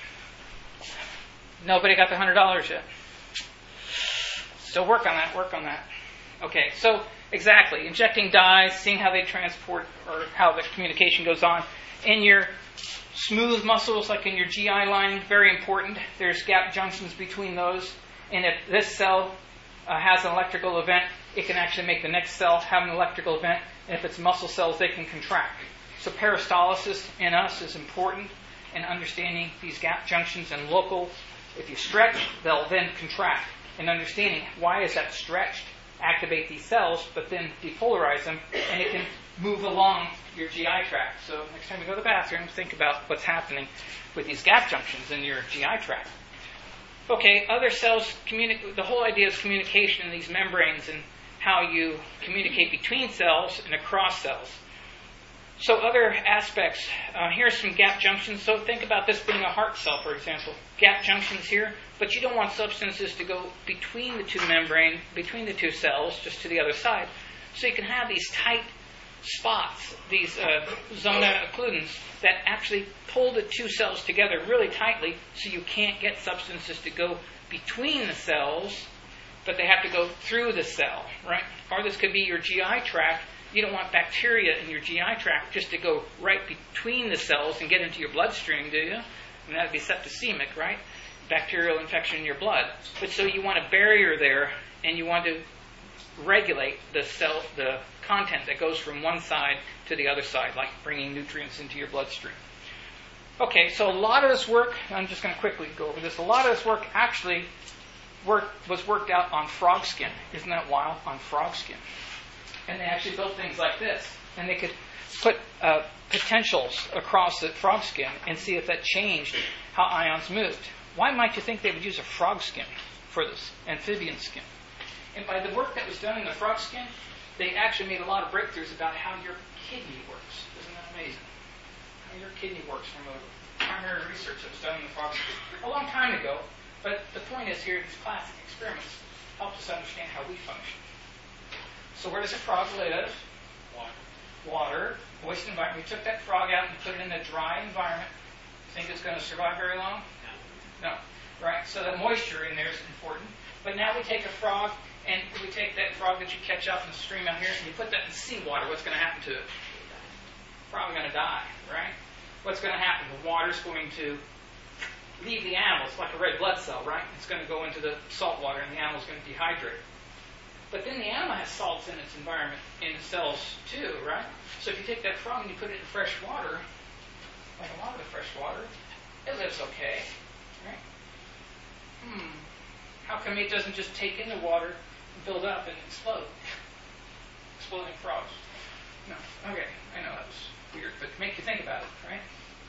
S1: Nobody got the one hundred dollars yet. So work on that, work on that. Okay, so exactly, injecting dyes, seeing how they transport or how the communication goes on. In your smooth muscles, like in your G I line, very important. There's gap junctions between those. And if this cell uh, has an electrical event, it can actually make the next cell have an electrical event. And if it's muscle cells, they can contract. So peristalsis in us is important in understanding these gap junctions and local. If you stretch, they'll then contract. And understanding why is that stretched, activate these cells, but then depolarize them, and it can move along your G I tract. So next time you go to the bathroom, think about what's happening with these gap junctions in your G I tract. Okay, other cells, communi- the whole idea is communication in these membranes and how you communicate between cells and across cells. So other aspects, uh, here are some gap junctions. So think about this being a heart cell, for example. Gap junctions here, but you don't want substances to go between the two membrane, between the two cells, just to the other side. So you can have these tight spots, these uh, zona occludens, that actually pull the two cells together really tightly so you can't get substances to go between the cells, but they have to go through the cell, right? Or this could be your G I tract. You don't want bacteria in your G I tract just to go right between the cells and get into your bloodstream, do you? And that would be septicemic, right? Bacterial infection in your blood. But so you want a barrier there, and you want to regulate the cell, the content that goes from one side to the other side, like bringing nutrients into your bloodstream. Okay, so a lot of this work, I'm just going to quickly go over this, a lot of this work actually work, was worked out on frog skin. Isn't that wild? On frog skin. And they actually built things like this. And they could put uh, potentials across the frog skin and see if that changed how ions moved. Why might you think they would use a frog skin for this, amphibian skin? And by the work that was done in the frog skin, they actually made a lot of breakthroughs about how your kidney works. Isn't that amazing? How your kidney works from a primary research that was done in the frog skin a long time ago. But the point is here, these classic experiments help us understand how we function. So where does a frog live?
S2: Water.
S1: Water, moist environment. We took that frog out and put it in a dry environment. Think it's going to survive very long? No. Right? So the moisture in there is important. But now we take a frog, and we take that frog that you catch out in the stream out here, and you put that in seawater. What's going to happen to it? Probably going to die, right? What's going to happen? The water's going to leave the animal. It's like a red blood cell, right? It's going to go into the salt water, and the animal's going to dehydrate. But then the animal has salts in its environment, in the cells too, right? So if you take that frog and you put it in fresh water, like a lot of the fresh water, it lives okay, right? Hmm. How come it doesn't just take in the water, build up, and explode? Exploding frogs. No. Okay, I know that was weird, but make you think about it, right?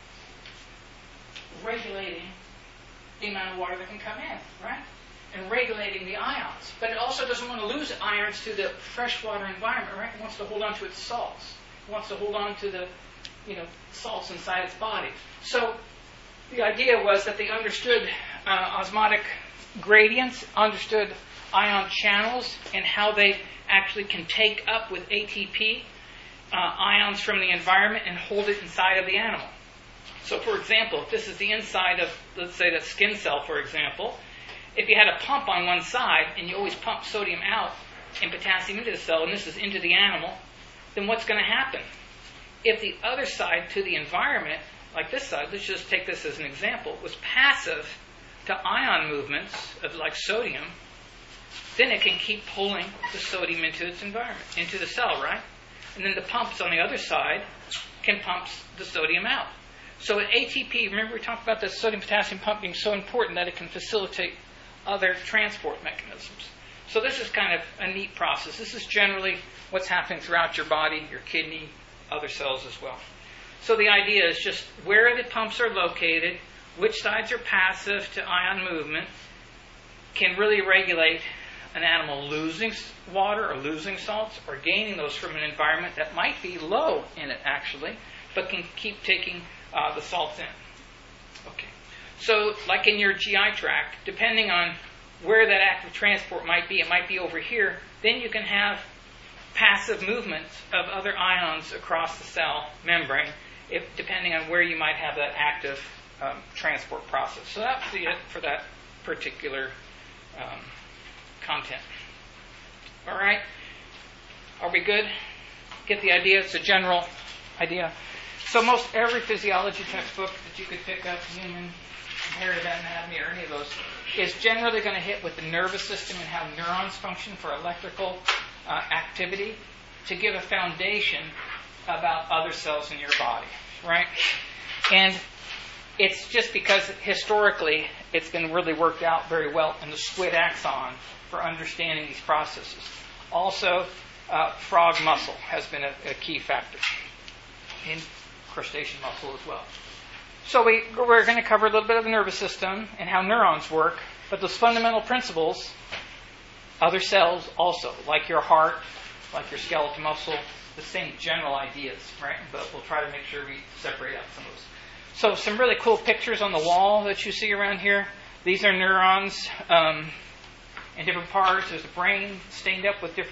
S1: Regulating the amount of water that can come in, right? And regulating the ions. But it also doesn't want to lose ions to the freshwater environment, right? It wants to hold on to its salts. It wants to hold on to the, you know, salts inside its body. So the idea was that they understood uh, osmotic gradients, understood ion channels, and how they actually can take up with A T P uh, ions from the environment and hold it inside of the animal. So for example, if this is the inside of, let's say, that skin cell, for example, if you had a pump on one side and you always pump sodium out and potassium into the cell, and this is into the animal, then what's going to happen? If the other side to the environment, like this side, let's just take this as an example, was passive to ion movements of like sodium, then it can keep pulling the sodium into its environment, into the cell, right? And then the pumps on the other side can pump the sodium out. So at A T P, remember we talked about the sodium-potassium pump being so important that it can facilitate other transport mechanisms. So this is kind of a neat process. This is generally what's happening throughout your body, your kidney, other cells as well. So the idea is just where the pumps are located, which sides are passive to ion movement, can really regulate an animal losing water or losing salts or gaining those from an environment that might be low in it actually, but can keep taking uh, the salts in. Okay. So, like in your G I tract, depending on where that active transport might be, it might be over here, then you can have passive movements of other ions across the cell membrane, if, depending on where you might have that active um, transport process. So that's the, it for that particular um, content. All right? Are we good? Get the idea? It's a general idea. So most every physiology textbook that you could pick up, human, inherited anatomy, or any of those, is generally going to hit with the nervous system and how neurons function for electrical uh, activity to give a foundation about other cells in your body, right? And it's just because historically it's been really worked out very well in the squid axon for understanding these processes. Also, uh, frog muscle has been a, a key factor in crustacean muscle as well. So we, we're going to cover a little bit of the nervous system and how neurons work, but those fundamental principles, other cells also, like your heart, like your skeletal muscle, the same general ideas, right? But we'll try to make sure we separate out some of those. So some really cool pictures on the wall that you see around here. These are neurons um, in different parts. There's a brain stained up with different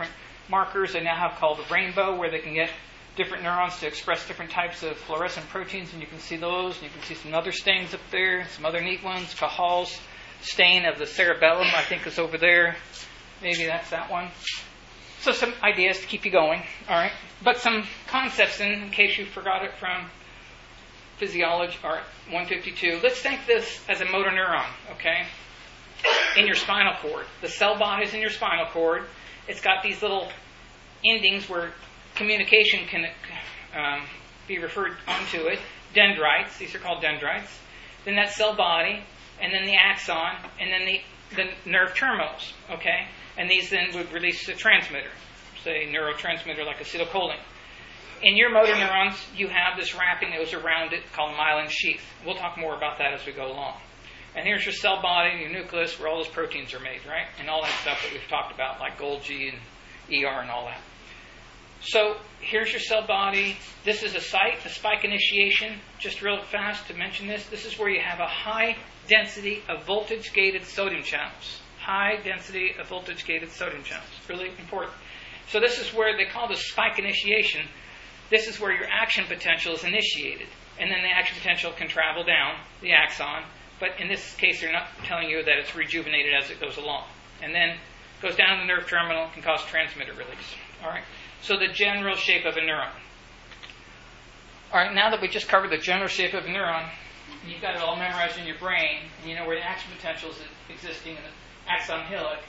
S1: markers they now have called the rainbow, where they can get different neurons to express different types of fluorescent proteins, and you can see those, and you can see some other stains up there, some other neat ones. Cahal's stain of the cerebellum, I think, is over there. Maybe that's that one. So some ideas to keep you going, all right? But some concepts, in, in case you forgot it from physiology, or one fifty-two. Let's think this as a motor neuron, okay? In your spinal cord. The cell body is in your spinal cord. It's got these little endings where communication can um, be referred onto it. Dendrites, these are called dendrites. Then that cell body, and then the axon, and then the, the nerve terminals, okay? And these then would release a transmitter, say a neurotransmitter like acetylcholine. In your motor neurons, you have this wrapping that goes around it called a myelin sheath. We'll talk more about that as we go along. And here's your cell body, your nucleus, where all those proteins are made, right? And all that stuff that we've talked about, like Golgi and E R and all that. So here's your cell body. This is a site, a spike initiation. Just real fast to mention this. This is where you have a high density of voltage-gated sodium channels. High density of voltage-gated sodium channels. Really important. So this is where they call this spike initiation. This is where your action potential is initiated. And then the action potential can travel down the axon. But in this case, they're not telling you that it's rejuvenated as it goes along. And then goes down to the nerve terminal, can cause transmitter release. All right. So the general shape of a neuron. All right, now that we just covered the general shape of a neuron, and you've got it all memorized in your brain, and you know where the action potentials existing in the axon hillock,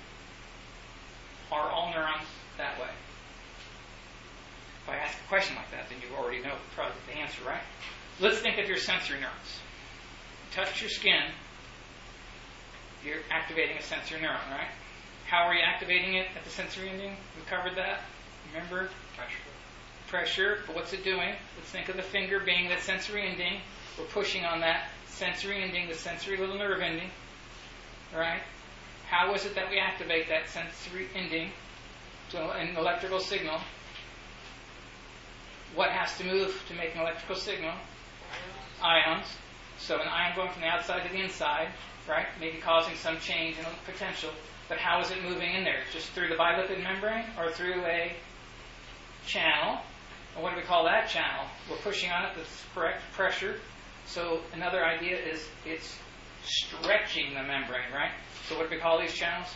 S1: are all neurons that way? If I ask a question like that, then you already know probably the answer, right? Let's think of your sensory neurons. Touch your skin, you're activating a sensory neuron, right? How are you activating it at the sensory ending? We covered that. Remember?
S3: Pressure.
S1: Pressure. But what's it doing? Let's think of the finger being the sensory ending. We're pushing on that sensory ending, the sensory little nerve ending. Right? How is it that we activate that sensory ending to an electrical signal? What has to move to make an electrical signal? Ions. So an ion going from the outside to the inside, right? Maybe causing some change in potential. But how is it moving in there? Just through the bilipid membrane or through a channel? And what do we call that channel? We're pushing on it with correct pressure. So another idea is it's stretching the membrane, right? So what do we call these channels?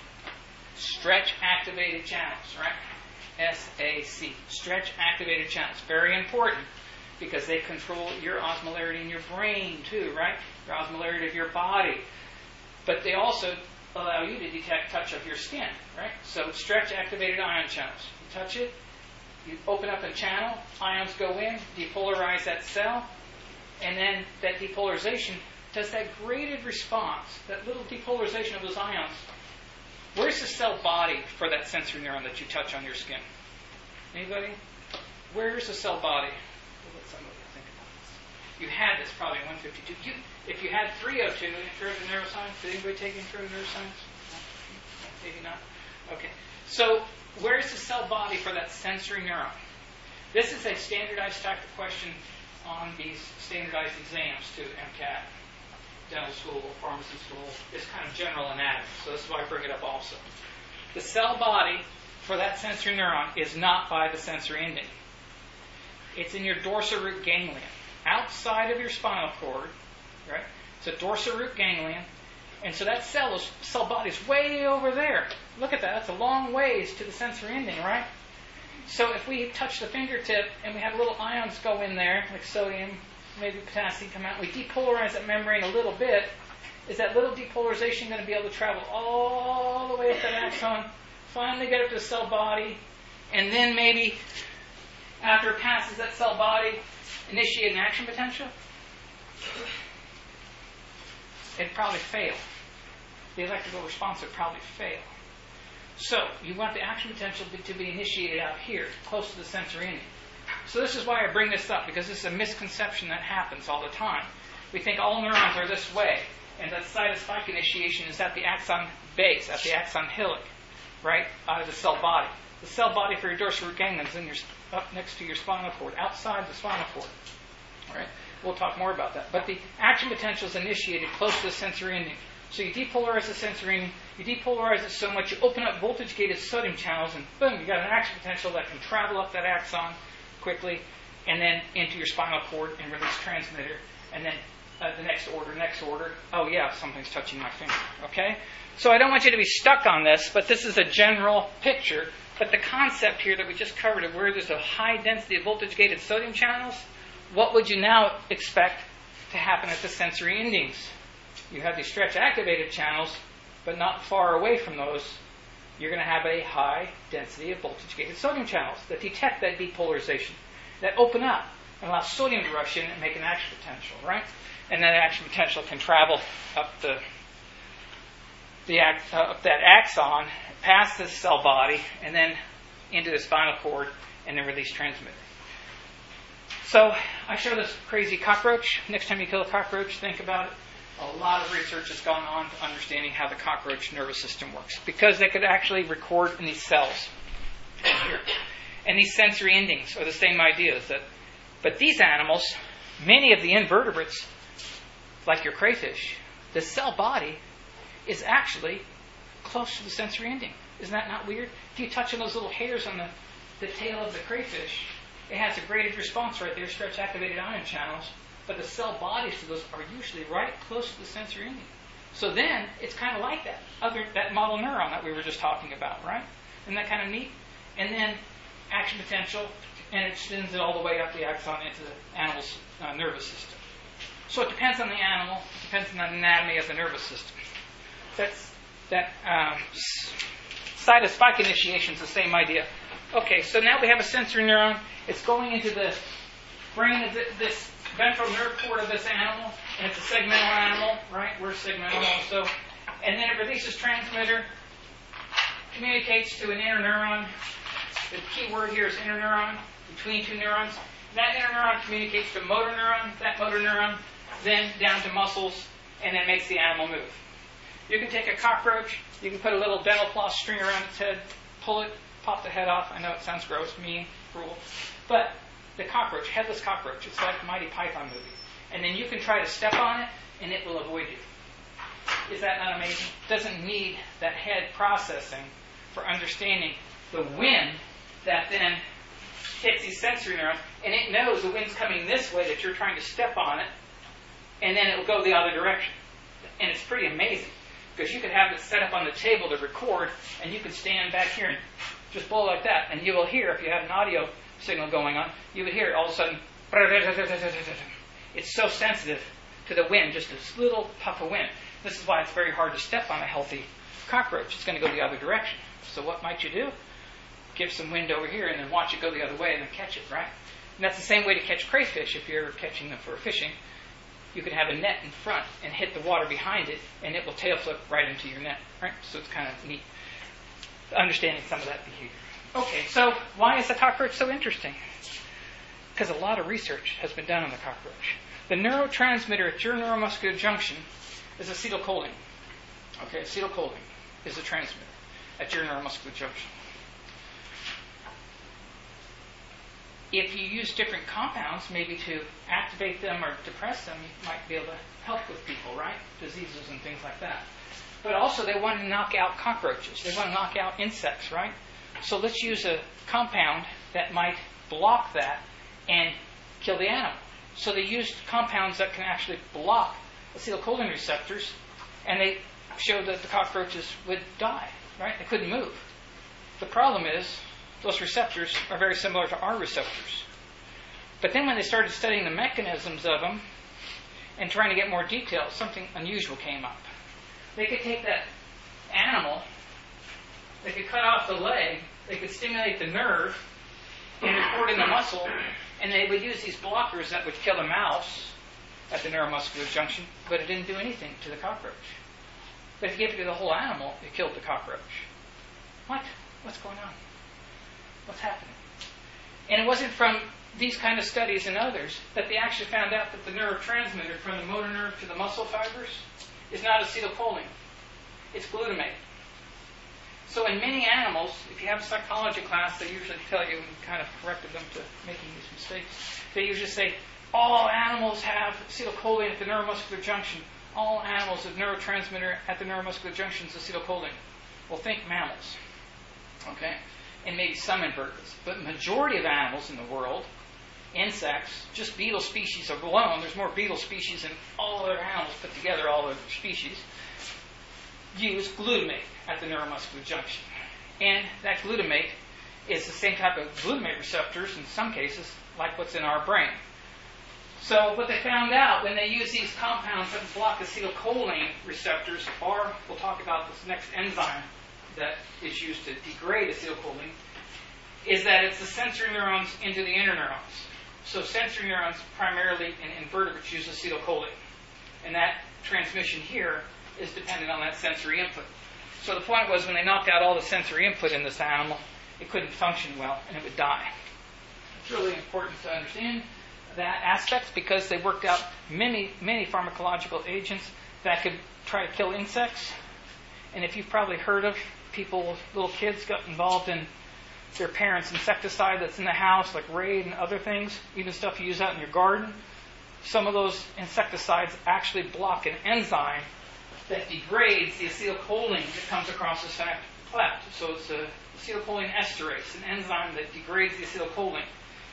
S1: Stretch activated channels, right? S A C. Stretch activated channels. Very important because they control your osmolarity in your brain too, right? Your osmolarity of your body. But they also allow you to detect touch of your skin, right? So stretch activated ion channels. You touch it, you open up a channel, ions go in, depolarize that cell, and then that depolarization does that graded response, that little depolarization of those ions. Where's the cell body for that sensory neuron that you touch on your skin? Anybody? Where's the cell body? We'll let somebody think about this. You had this probably in one fifty-two. You, if you had three oh two in Intro to Neuroscience, did anybody take Intro to Neuroscience? No? Maybe not. Okay. So where's the cell body for that sensory neuron? This is a standardized type of question on these standardized exams too, MCAT, dental school, pharmacy school. It's kind of general anatomy, so this is why I bring it up also. The cell body for that sensory neuron is not by the sensory ending. It's in your dorsal-root ganglion, outside of your spinal cord, right? It's a dorsal-root ganglion, and so that cell is, cell body is way over there. Look at that. That's a long ways to the sensory ending, right? So if we touch the fingertip and we have little ions go in there, like sodium, maybe potassium come out, we depolarize that membrane a little bit, is that little depolarization going to be able to travel all the way up that axon, finally get up to the cell body, and then maybe after it passes that cell body, initiate an action potential? It'd probably fail. The electrical response would probably fail. So you want the action potential to be initiated out here, close to the sensory ending. So this is why I bring this up, because this is a misconception that happens all the time. We think all neurons are this way, and that site of spike initiation is at the axon base, at the axon hillock, right, out of the cell body. The cell body for your dorsal root ganglion is in your, up next to your spinal cord, outside the spinal cord. All right? We'll talk more about that. But the action potential is initiated close to the sensory ending. So you depolarize the sensory ending, You depolarize it so much, you open up voltage-gated sodium channels, and boom, you got an action potential that can travel up that axon quickly, and then into your spinal cord and release transmitter, and then uh, the next order, next order. Oh yeah, something's touching my finger. Okay? So I don't want you to be stuck on this, but this is a general picture. But the concept here that we just covered of where there's a high density of voltage-gated sodium channels, what would you now expect to happen at the sensory endings? You have these stretch-activated channels, but not far away from those, you're going to have a high density of voltage-gated sodium channels that detect that depolarization, that open up and allow sodium to rush in and make an action potential, right? And that action potential can travel up the the uh, up that axon, past the cell body, and then into the spinal cord, and then release transmitter. So I show this crazy cockroach. Next time you kill a cockroach, think about it. A lot of research has gone on to understanding how the cockroach nervous system works, because they could actually record in these cells here. And these sensory endings are the same ideas. That, but these animals, many of the invertebrates, like your crayfish, the cell body is actually close to the sensory ending. Isn't that not weird? If you touch on those little hairs on the, the tail of the crayfish, it has a graded response right there, stretch-activated ion channels, but the cell bodies to those are usually right close to the sensory ending. So then, it's kind of like that, other that model neuron that we were just talking about, right? Isn't that kind of neat? And then, action potential, and it extends it all the way up the axon into the animal's uh, nervous system. So it depends on the animal, it depends on the anatomy of the nervous system. That's, that um, side of spike initiation is the same idea. Okay, so now we have a sensory neuron. It's going into the brain of the, this ventral nerve cord of this animal, and it's a segmental animal, right? We're segmental also. And then it releases transmitter, communicates to an interneuron. The key word here is interneuron, between two neurons. That interneuron communicates to motor neuron, that motor neuron, then down to muscles, and then makes the animal move. You can take a cockroach, you can put a little dental floss string around its head, pull it, pop the head off. I know it sounds gross, mean, cruel. But the cockroach, headless cockroach, it's like a Mighty Python movie. And then you can try to step on it, and it will avoid you. Is that not amazing? It doesn't need that head processing for understanding the wind that then hits these sensory neurons, and it knows the wind's coming this way that you're trying to step on it, and then it will go the other direction. And it's pretty amazing, because you could have it set up on the table to record, and you could stand back here and just blow like that, and you will hear, if you have an audio signal going on, you would hear it all of a sudden. It's so sensitive to the wind, just this little puff of wind. This is why it's very hard to step on a healthy cockroach. It's going to go the other direction. So what might you do? Give some wind over here and then watch it go the other way and then catch it, right? And that's the same way to catch crayfish if you're catching them for fishing. You could have a net in front and hit the water behind it, and it will tail flip right into your net, right? So it's kind of neat, understanding some of that behavior. Okay, so why is the cockroach so interesting? Because a lot of research has been done on the cockroach. The neurotransmitter at your neuromuscular junction is acetylcholine. Okay, acetylcholine is the transmitter at your neuromuscular junction. If you use different compounds, maybe to activate them or depress them, you might be able to help with people, right? Diseases and things like that. But also, they want to knock out cockroaches. They want to knock out insects, right? So let's use a compound that might block that and kill the animal. So they used compounds that can actually block acetylcholine receptors, and they showed that the cockroaches would die, right? They couldn't move. The problem is, those receptors are very similar to our receptors. But then when they started studying the mechanisms of them and trying to get more details, something unusual came up. They could take that animal, they could cut off the leg, they could stimulate the nerve and record in the muscle, and they would use these blockers that would kill a mouse at the neuromuscular junction, but it didn't do anything to the cockroach. But if you gave it to the whole animal, it killed the cockroach. What? What's going on? What's happening? And it wasn't from these kind of studies and others that they actually found out that the neurotransmitter from the motor nerve to the muscle fibers is not acetylcholine. It's glutamate. So in many animals, if you have a psychology class, they usually tell you, and kind of corrected them to making these mistakes, they usually say, all animals have acetylcholine at the neuromuscular junction. all animals have neurotransmitter at the neuromuscular junctions acetylcholine. Well, think mammals, okay, and maybe some invertebrates. But the majority of animals in the world, insects, just beetle species alone, there's more beetle species than all other animals put together, all other species, use glutamate at the neuromuscular junction. And that glutamate is the same type of glutamate receptors in some cases like what's in our brain. So what they found out when they use these compounds that block acetylcholine receptors, or we'll talk about this next enzyme that is used to degrade acetylcholine, is that it's the sensory neurons into the inner neurons. So sensory neurons primarily in invertebrates use acetylcholine. And that transmission here is dependent on that sensory input. So the point was when they knocked out all the sensory input in this animal, it couldn't function well and it would die. It's really important to understand that aspect because they worked out many, many pharmacological agents that could try to kill insects. And if you've probably heard of people, little kids got involved in their parents' insecticide that's in the house, like Raid and other things, even stuff you use out in your garden, some of those insecticides actually block an enzyme that degrades the acetylcholine that comes across the synaptic cleft. So it's a acetylcholine esterase, an enzyme that degrades the acetylcholine.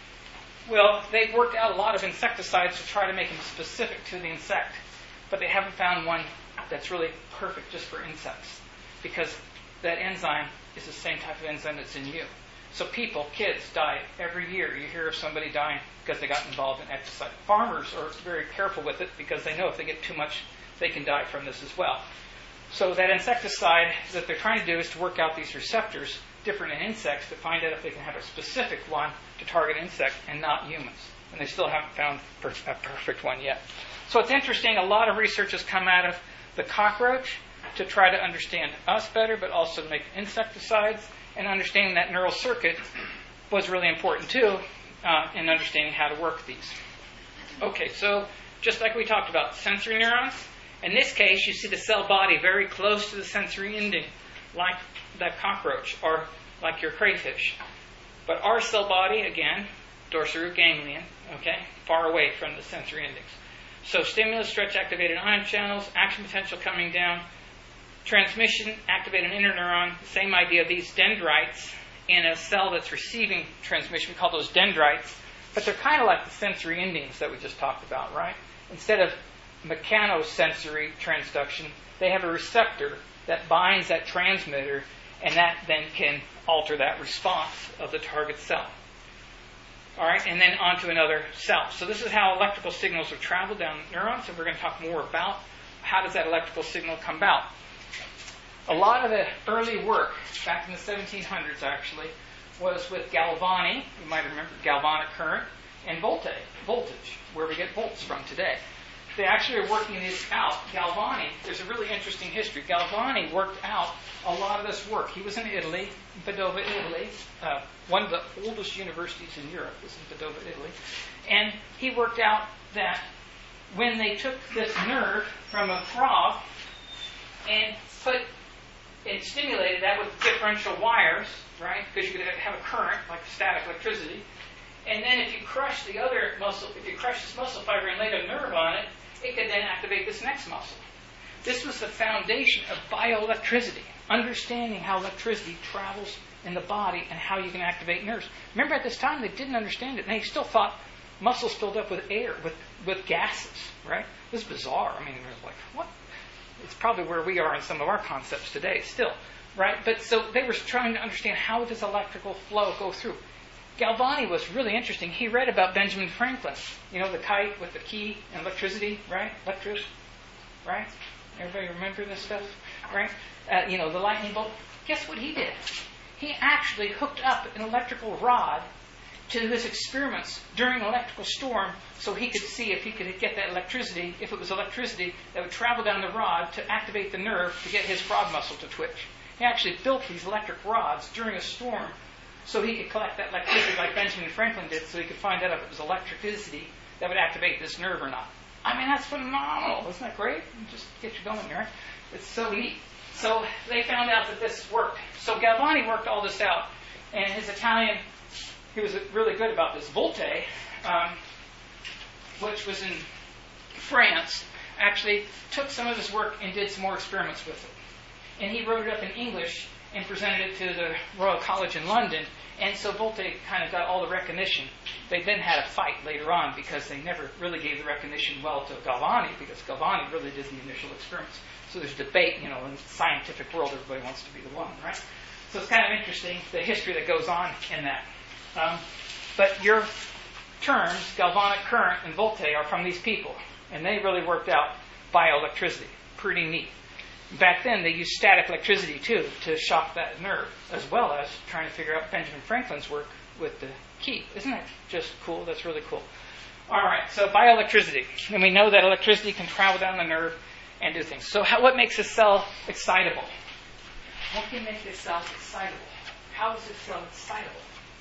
S1: Well, they've worked out a lot of insecticides to try to make them specific to the insect, but they haven't found one that's really perfect just for insects, because that enzyme is the same type of enzyme that's in you. So people, kids, die every year. You hear of somebody dying because they got involved in exercise. Farmers are very careful with it because they know if they get too much, they can die from this as well. So that insecticide that they're trying to do is to work out these receptors different in insects to find out if they can have a specific one to target insects and not humans. And they still haven't found per- a perfect one yet. So it's interesting. A lot of research has come out of the cockroach to try to understand us better, but also to make insecticides. And understanding that neural circuit was really important too uh, in understanding how to work these. Okay, so just like we talked about, sensory neurons. In this case, you see the cell body very close to the sensory ending, like that cockroach or like your crayfish. But our cell body, again, dorsal root ganglion, okay, far away from the sensory endings. So stimulus, stretch, activated ion channels, action potential coming down, transmission, activated inner neuron, same idea, these dendrites in a cell that's receiving transmission, we call those dendrites, but they're kind of like the sensory endings that we just talked about, right? Instead of mechanosensory transduction, they have a receptor that binds that transmitter, and that then can alter that response of the target cell. All right, and then on to another cell. So this is how electrical signals are traveled down neurons, and we're going to talk more about how does that electrical signal come about. A lot of the early work, back in the seventeen hundreds actually, was with Galvani, you might remember galvanic current, and voltage, voltage, where we get volts from today. They actually are working this out. Galvani, there's a really interesting history. Galvani worked out a lot of this work. He was in Italy, Padova, Italy, uh, one of the oldest universities in Europe is in Padova, Italy. And he worked out that when they took this nerve from a frog and put and stimulated that with differential wires, right? Because you could have a current, like static electricity. And then if you crush the other muscle, if you crush this muscle fiber and laid a nerve on it, it could then activate this next muscle. This was the foundation of bioelectricity, understanding how electricity travels in the body and how you can activate nerves. Remember at this time they didn't understand it, and they still thought muscles filled up with air, with, with gases, right? It was bizarre. I mean, it was like, what? It's probably where we are in some of our concepts today still, right? But so they were trying to understand how does electrical flow go through. Galvani was really interesting. He read about Benjamin Franklin. You know, the kite with the key and electricity, right? Electric, right? Everybody remember this stuff, right? Uh, you know, the lightning bolt. Guess what he did? He actually hooked up an electrical rod to his experiments during an electrical storm so he could see if he could get that electricity, if it was electricity, that would travel down the rod to activate the nerve to get his frog muscle to twitch. He actually built these electric rods during a storm so he could collect that electricity like Benjamin Franklin did, so he could find out if it was electricity that would activate this nerve or not. I mean, that's phenomenal. Isn't that great? Just get you going, right? It's so neat. So they found out that this worked. So Galvani worked all this out, and his Italian, he was really good about this. Volte, um, which was in France, actually took some of his work and did some more experiments with it. And he wrote it up in English and presented it to the Royal College in London. And so Volta kind of got all the recognition. They then had a fight later on because they never really gave the recognition well to Galvani, because Galvani really did the initial experiments. So there's debate, you know, in the scientific world, everybody wants to be the one, right? So it's kind of interesting, the history that goes on in that. Um, but your terms, galvanic current and Volta, are from these people. And they really worked out bioelectricity. Pretty neat. Back then, they used static electricity, too, to shock that nerve, as well as trying to figure out Benjamin Franklin's work with the key. Isn't that just cool? That's really cool. All right, so bioelectricity. And we know that electricity can travel down the nerve and do things. So how, what makes a cell excitable? What can make a cell excitable? How is a cell excitable?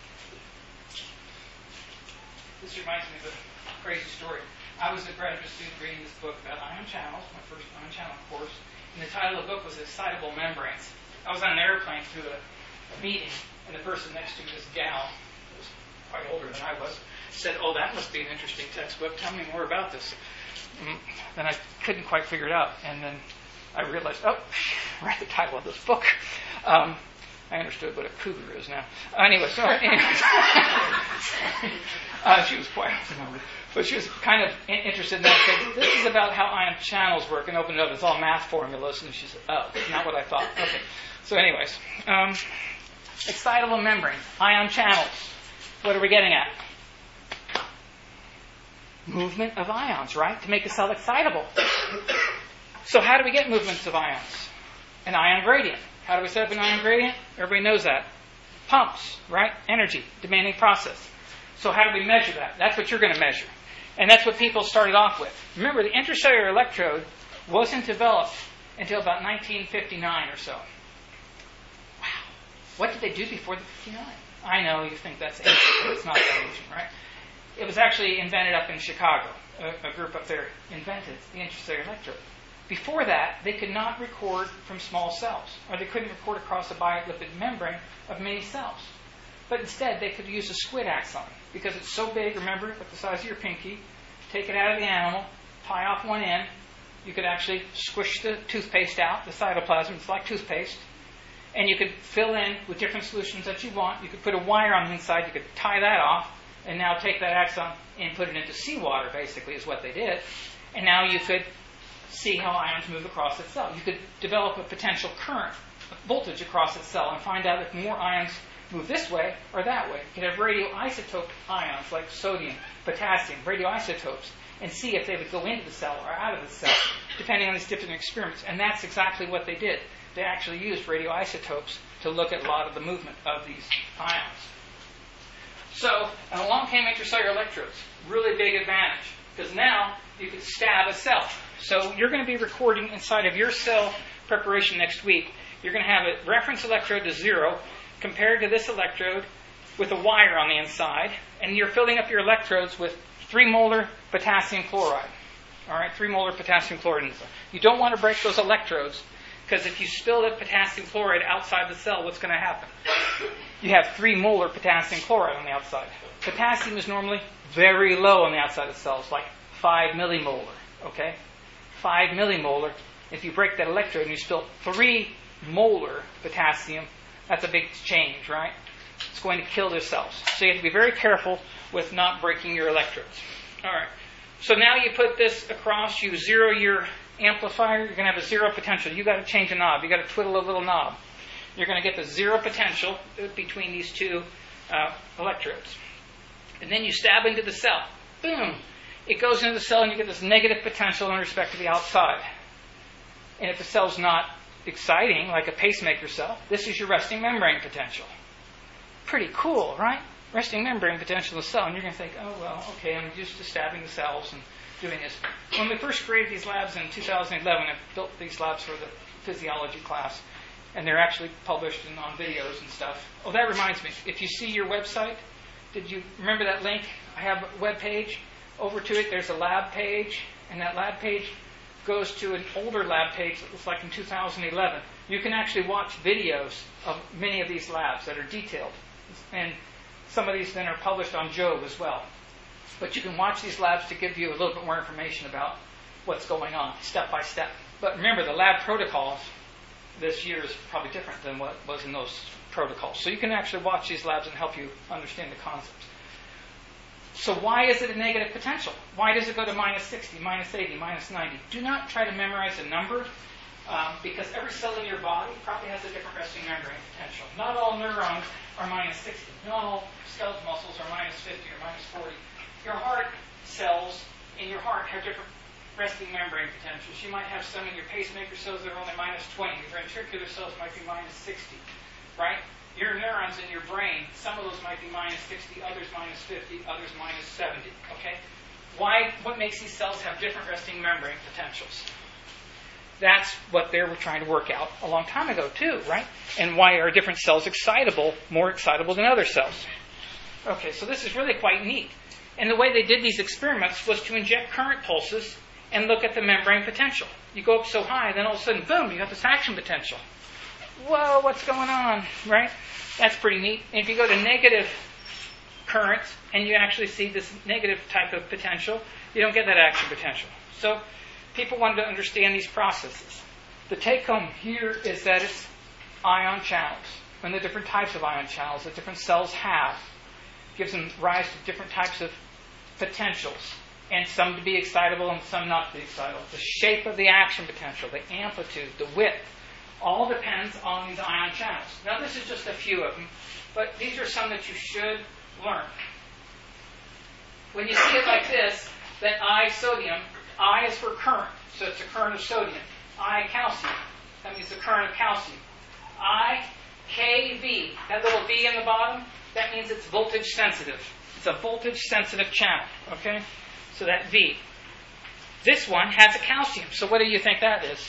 S1: This reminds me of a crazy story. I was a graduate student reading this book about ion channels, my first ion channel course, and the title of the book was Excitable Membranes. I was on an airplane to a, a meeting, and the person next to me, this gal, who was quite older than I was, said, "Oh, that must be an interesting textbook. Tell me more about this." And then I couldn't quite figure it out, and then I realized, oh, I read the title of this book. Um, I understood what a cougar is now. Anyway, so anyways, uh, she was quite open, but she was kind of in- interested in that. Said, "This is about how ion channels work," and opened it up. It's all math formulas, and she said, "Oh, not what I thought." Okay. So, anyways, um, excitable membrane, ion channels. What are we getting at? Movement of ions, right? To make a cell excitable. So, how do we get movements of ions? An ion gradient. How do we set up an ion gradient? Everybody knows that. Pumps, right? Energy, demanding process. So how do we measure that? That's what you're going to measure. And that's what people started off with. Remember, the intracellular electrode wasn't developed until about nineteen fifty-nine or so. Wow. What did they do before the fifty-nine? I know you think that's ancient, but it's not that ancient, right? It was actually invented up in Chicago. A, a group up there invented the intracellular electrode. Before that, they could not record from small cells, or they couldn't record across a biolipid membrane of many cells. But instead, they could use a squid axon, because it's so big, remember, like the size of your pinky, take it out of the animal, tie off one end, you could actually squish the toothpaste out, the cytoplasm, it's like toothpaste, and you could fill in with different solutions that you want. You could put a wire on the inside, you could tie that off, and now take that axon and put it into seawater, basically, is what they did. And now you could see how ions move across its cell. You could develop a potential current, a voltage across its cell, and find out if more ions move this way or that way. You could have radioisotope ions like sodium, potassium, radioisotopes, and see if they would go into the cell or out of the cell, depending on these different experiments. And that's exactly what they did. They actually used radioisotopes to look at a lot of the movement of these ions. So, and along came intracellular electrodes. Really big advantage, because now you could stab a cell. So you're going to be recording inside of your cell preparation next week. You're going to have a reference electrode to zero compared to this electrode with a wire on the inside, and you're filling up your electrodes with three molar potassium chloride. All right, three molar potassium chloride. You don't want to break those electrodes, because if you spill the potassium chloride outside the cell, what's going to happen? You have three molar potassium chloride on the outside. Potassium is normally very low on the outside of the cells, like five millimolar. Okay, five millimolar. If you break that electrode and you spill three molar potassium, that's a big change, right? It's going to kill the cells. So you have to be very careful with not breaking your electrodes. All right. So now you put this across, you zero your amplifier, you're going to have a zero potential. You've got to change a knob. You've got to twiddle a little knob. You're going to get the zero potential between these two uh, electrodes. And then you stab into the cell. Boom. It goes into the cell and you get this negative potential in respect to the outside. And if the cell's not exciting, like a pacemaker cell, this is your resting membrane potential. Pretty cool, right? Resting membrane potential of the cell. And you're going to think, oh, well, okay, I'm used to stabbing the cells and doing this. When we first created these labs in two thousand eleven, I built these labs for the physiology class. And they're actually published in, on videos and stuff. Oh, that reminds me. If you see your website, did you remember that link? I have a web page. Over to it, there's a lab page. And that lab page goes to an older lab page that was like in two thousand eleven. You can actually watch videos of many of these labs that are detailed. And some of these then are published on Jove as well. But you can watch these labs to give you a little bit more information about what's going on, step by step. But remember, the lab protocols this year is probably different than what was in those protocols. So you can actually watch these labs and help you understand the concepts. So why is it a negative potential? Why does it go to minus sixty, minus eighty, minus ninety? Do not try to memorize a number, um, because every cell in your body probably has a different resting membrane potential. Not all neurons are minus sixty. Not all skeletal muscles are minus fifty or minus forty. Your heart cells in your heart have different resting membrane potentials. You might have some in your pacemaker cells that are only minus twenty. Your ventricular cells might be minus sixty, right? Your neurons in your brain, some of those might be minus sixty, others minus fifty, others minus seventy, okay? Why? What makes these cells have different resting membrane potentials? That's what they were trying to work out a long time ago too, right? And why are different cells excitable, more excitable than other cells? Okay, so this is really quite neat. And the way they did these experiments was to inject current pulses and look at the membrane potential. You go up so high, then all of a sudden, boom, you have this action potential. Whoa, what's going on, right? That's pretty neat. And if you go to negative currents and you actually see this negative type of potential, you don't get that action potential. So people wanted to understand these processes. The take-home here is that it's ion channels, and the different types of ion channels that different cells have gives them rise to different types of potentials, and some to be excitable and some not to be excitable. The shape of the action potential, the amplitude, the width, all depends on these ion channels. Now this is just a few of them, but these are some that you should learn. When you see it like this, that I sodium, I is for current, so it's a current of sodium. I calcium, that means the current of calcium. I K V, that little V in the bottom, that means it's voltage sensitive. It's a voltage sensitive channel, okay? So that V. This one has a calcium, so what do you think that is?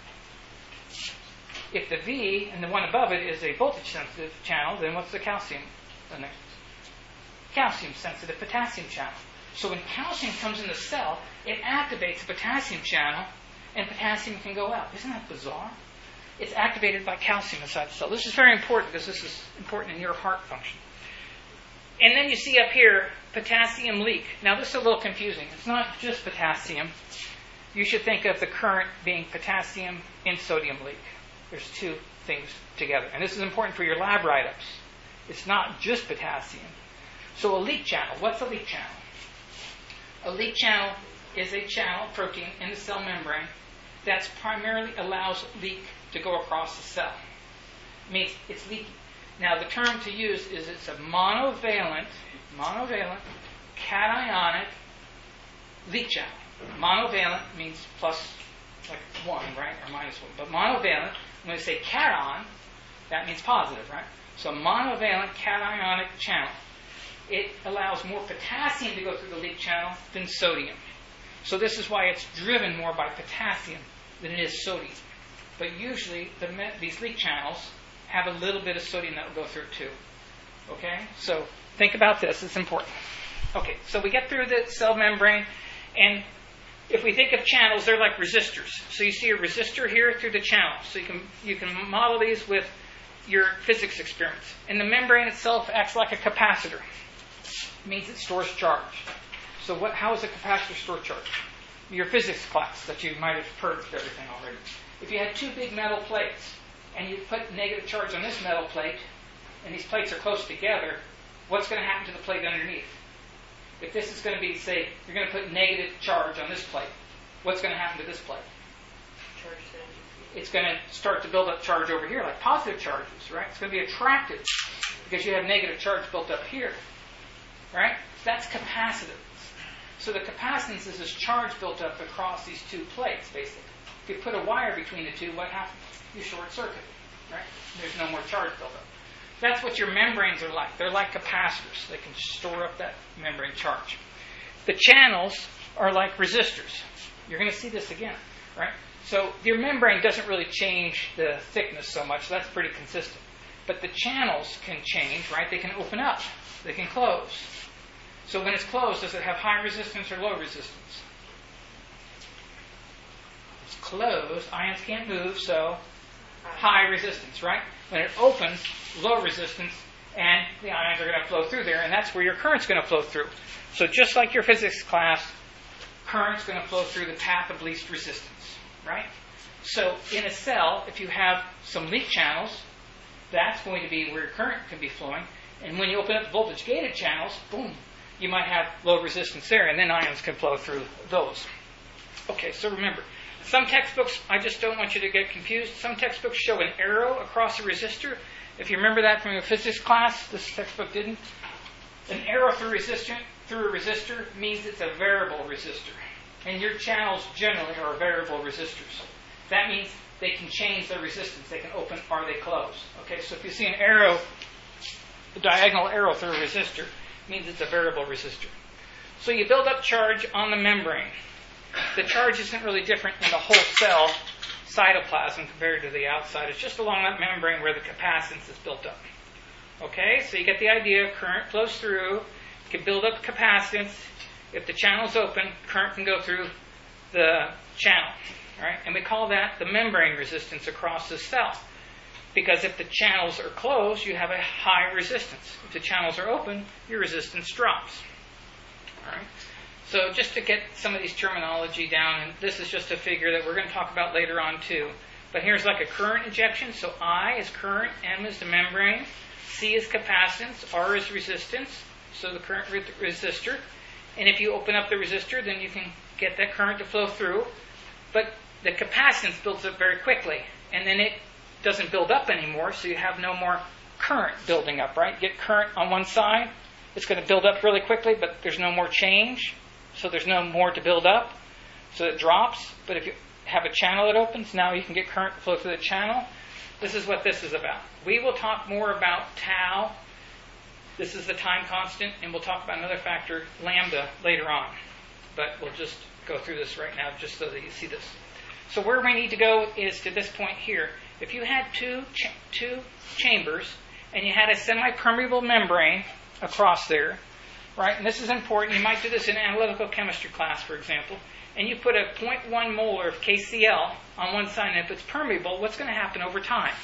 S1: If the V and the one above it is a voltage sensitive channel, then what's the calcium? The next. Calcium sensitive potassium channel. So when calcium comes in the cell, it activates the potassium channel, and potassium can go out. Isn't that bizarre? It's activated by calcium inside the cell. This is very important because this is important in your heart function. And then you see up here, potassium leak. Now this is a little confusing. It's not just potassium. You should think of the current being potassium and sodium leak. There's two things together. And this is important for your lab write-ups. It's not just potassium. So a leak channel. What's a leak channel? A leak channel is a channel protein in the cell membrane that primarily allows leak to go across the cell. It means it's leaky. Now the term to use is it's a monovalent, monovalent, cationic leak channel. Monovalent means plus like one, right, or minus one. But monovalent, when we say cation, that means positive, right? So monovalent cationic channel. It allows more potassium to go through the leak channel than sodium. So this is why it's driven more by potassium than it is sodium. But usually the, these leak channels have a little bit of sodium that will go through it too. Okay? So think about this. It's important. Okay, so we get through the cell membrane, and if we think of channels, they're like resistors. So you see a resistor here through the channel. So you can you can model these with your physics experiments. And the membrane itself acts like a capacitor. It means it stores charge. So what? How does a capacitor store charge? Your physics class that you might have heard everything already. If you had two big metal plates, and you put negative charge on this metal plate, and these plates are close together, what's going to happen to the plate underneath? If this is going to be, say, you're going to put negative charge on this plate, what's going to happen to this plate?
S5: Charge down.
S1: It's going to start to build up charge over here, like positive charges, right? It's going to be attractive because you have negative charge built up here, right? That's capacitance. So the capacitance is this charge built up across these two plates, basically. If you put a wire between the two, what happens? You short circuit, right? There's no more charge built up. That's what your membranes are like. They're like capacitors. They can store up that membrane charge. The channels are like resistors. You're going to see this again, right? So your membrane doesn't really change the thickness so much. So that's pretty consistent. But the channels can change, right? They can open up. They can close. So when it's closed, does it have high resistance or low resistance? It's closed. Ions can't move, so high resistance, right? When it opens, low resistance, and the ions are going to flow through there, and that's where your current's going to flow through. So just like your physics class, current's going to flow through the path of least resistance, right? So in a cell, if you have some leak channels, that's going to be where current can be flowing. And when you open up voltage-gated channels, boom, you might have low resistance there, and then ions can flow through those. Okay, so remember, some textbooks, I just don't want you to get confused, some textbooks show an arrow across a resistor. If you remember that from your physics class, this textbook didn't. An arrow through, resistor, through a resistor means it's a variable resistor. And your channels generally are variable resistors. That means they can change their resistance. They can open or they close. Okay, so if you see an arrow, a diagonal arrow through a resistor, it means it's a variable resistor. So you build up charge on the membrane. The charge isn't really different in the whole cell cytoplasm compared to the outside. It's just along that membrane where the capacitance is built up. Okay, so you get the idea. Current flows through. You can build up capacitance. If the channel's open, current can go through the channel. All right? And we call that the membrane resistance across the cell. Because if the channels are closed, you have a high resistance. If the channels are open, your resistance drops. All right? So just to get some of these terminology down, and this is just a figure that we're going to talk about later on too. But here's like a current injection. So I is current, M is the membrane, C is capacitance, R is resistance, so the current re- resistor. And if you open up the resistor, then you can get that current to flow through. But the capacitance builds up very quickly, and then it doesn't build up anymore, so you have no more current building up, right? You get current on one side, it's going to build up really quickly, but there's no more change, so there's no more to build up, so it drops. But if you have a channel that opens, now you can get current to flow through the channel. This is what this is about. We will talk more about tau. This is the time constant, and we'll talk about another factor, lambda, later on. But we'll just go through this right now just so that you see this. So where we need to go is to this point here. If you had two ch- two chambers and you had a semi-permeable membrane across there, right? And this is important. You might do this in analytical chemistry class, for example. And you put a zero point one molar of K C l on one side, and if it's permeable, what's going to happen over time?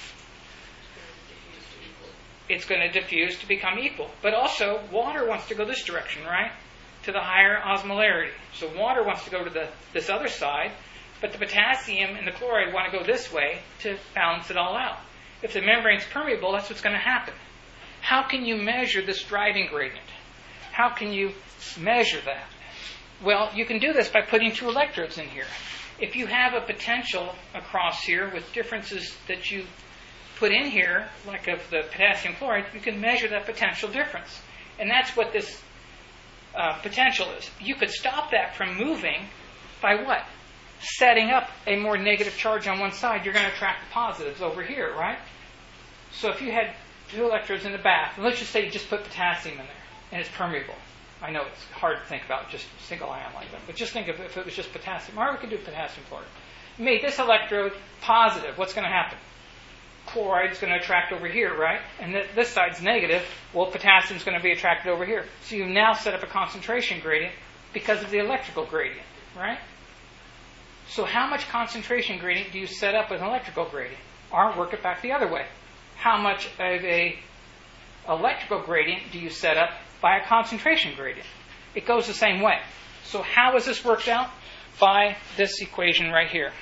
S1: It's going to diffuse to become equal. But also, water wants to go this direction, right? To the higher osmolarity. So water wants to go to the this other side, but the potassium and the chloride want to go this way to balance it all out. If the membrane's permeable, that's what's going to happen. How can you measure this driving gradient? How can you measure that? Well, you can do this by putting two electrodes in here. If you have a potential across here with differences that you put in here, like of the potassium chloride, you can measure that potential difference. And that's what this uh, potential is. You could stop that from moving by what? Setting up a more negative charge on one side. You're going to attract the positives over here, right? So if you had two electrodes in the bath, and let's just say you just put potassium in there, and it's permeable. I know it's hard to think about just single ion like that, but just think of if it was just potassium. Or we could do potassium chloride. You made this electrode positive. What's going to happen? Chloride's going to attract over here, right? And th- this side's negative. Well, potassium's going to be attracted over here. So you now set up a concentration gradient because of the electrical gradient, right? So how much concentration gradient do you set up with an electrical gradient? Or work it back the other way. How much of a electrical gradient do you set up by a concentration gradient? It goes the same way. So how is this worked out? By this equation right here.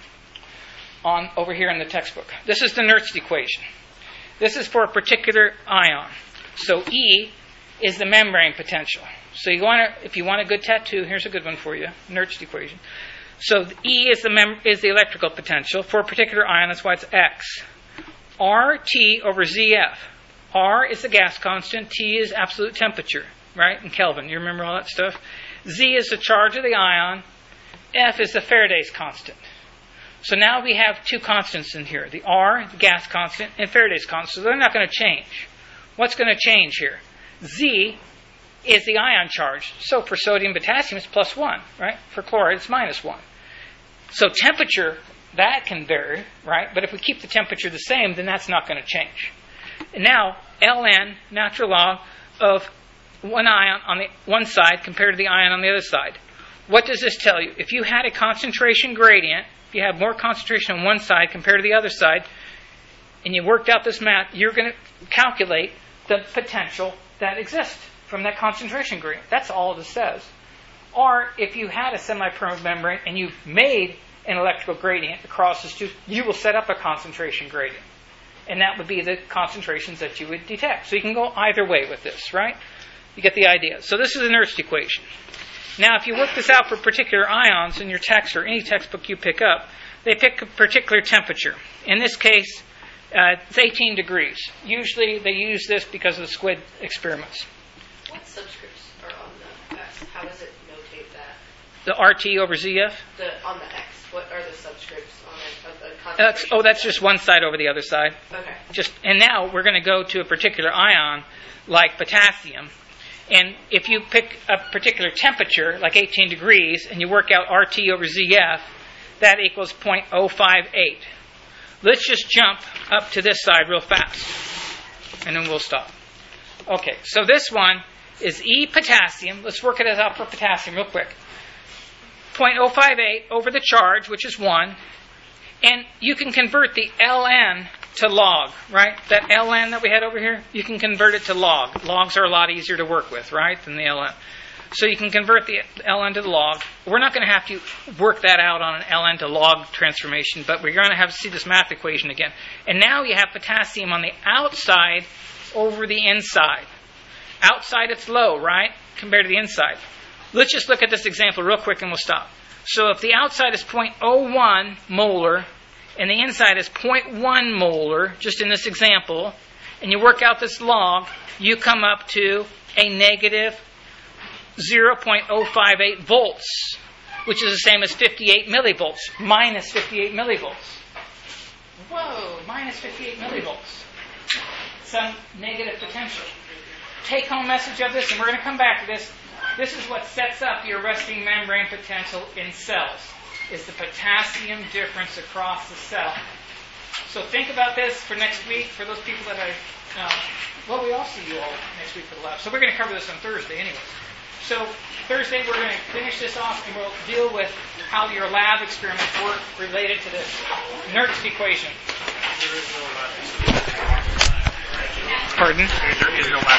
S1: On over here in the textbook. This is the Nernst equation. This is for a particular ion. So E is the membrane potential. So you want to, if you want a good tattoo, here's a good one for you. Nernst equation. So E is the mem- is the electrical potential for a particular ion. That's why it's X. R T over Z F. R is the gas constant. T is absolute temperature, right? In Kelvin. You remember all that stuff? Z is the charge of the ion. F is the Faraday's constant. So now we have two constants in here. The R, the gas constant, and Faraday's constant. So they're not going to change. What's going to change here? Z is the ion charge. So for sodium and potassium, it's plus one, right? For chloride, it's minus one. So temperature, that can vary, right? But if we keep the temperature the same, then that's not going to change. And now, ln, natural log of one ion on the one side compared to the ion on the other side. What does this tell you? If you had a concentration gradient, if you have more concentration on one side compared to the other side, and you worked out this math, you're going to calculate the potential that exists from that concentration gradient. That's all this says. Or if you had a semi-permeable membrane and you've made an electrical gradient across this tube, you will set up a concentration gradient. And that would be the concentrations that you would detect. So you can go either way with this, right? You get the idea. So this is a Nernst equation. Now, if you work this out for particular ions in your text or any textbook you pick up, they pick a particular temperature. In this case, uh, it's eighteen degrees. Usually they use this because of the squid experiments.
S5: What subscripts are on the X? How does it notate that?
S1: The R T over Z F?
S5: The on the X. What are the subscripts on it? A, a
S1: That's,
S5: concentration?
S1: oh, that's just one side over the other side.
S5: Okay.
S1: Just and now we're going to go to a particular ion like potassium. And if you pick a particular temperature, like eighteen degrees, and you work out R T over Z F, that equals zero point zero five eight. Let's just jump up to this side real fast, and then we'll stop. Okay, so this one is E potassium. Let's work it out for potassium real quick. zero point zero five eight over the charge, which is one. And you can convert the ln to log, right? That ln that we had over here, you can convert it to log. Logs are a lot easier to work with, right, than the ln. So you can convert the ln to the log. We're not going to have to work that out on an ln to log transformation, but we're going to have to see this math equation again. And now you have potassium on the outside over the inside. Outside it's low, right, compared to the inside. Let's just look at this example real quick and we'll stop. So if the outside is zero point zero one molar and the inside is zero point one molar, just in this example, and you work out this log, you come up to a negative zero point zero five eight volts, which is the same as fifty-eight millivolts, minus fifty-eight millivolts. Whoa, minus fifty-eight millivolts. Some negative potential. Take-home message of this, and we're going to come back to this. This is what sets up your resting membrane potential in cells, is the potassium difference across the cell. So think about this for next week, for those people that I, uh, well, we all see you all next week for the lab. So we're going to cover this on Thursday anyways. So Thursday we're going to finish this off and we'll deal with how your lab experiments work related to this Nernst equation.
S2: There is no lab.
S1: Pardon?
S2: There is no lab.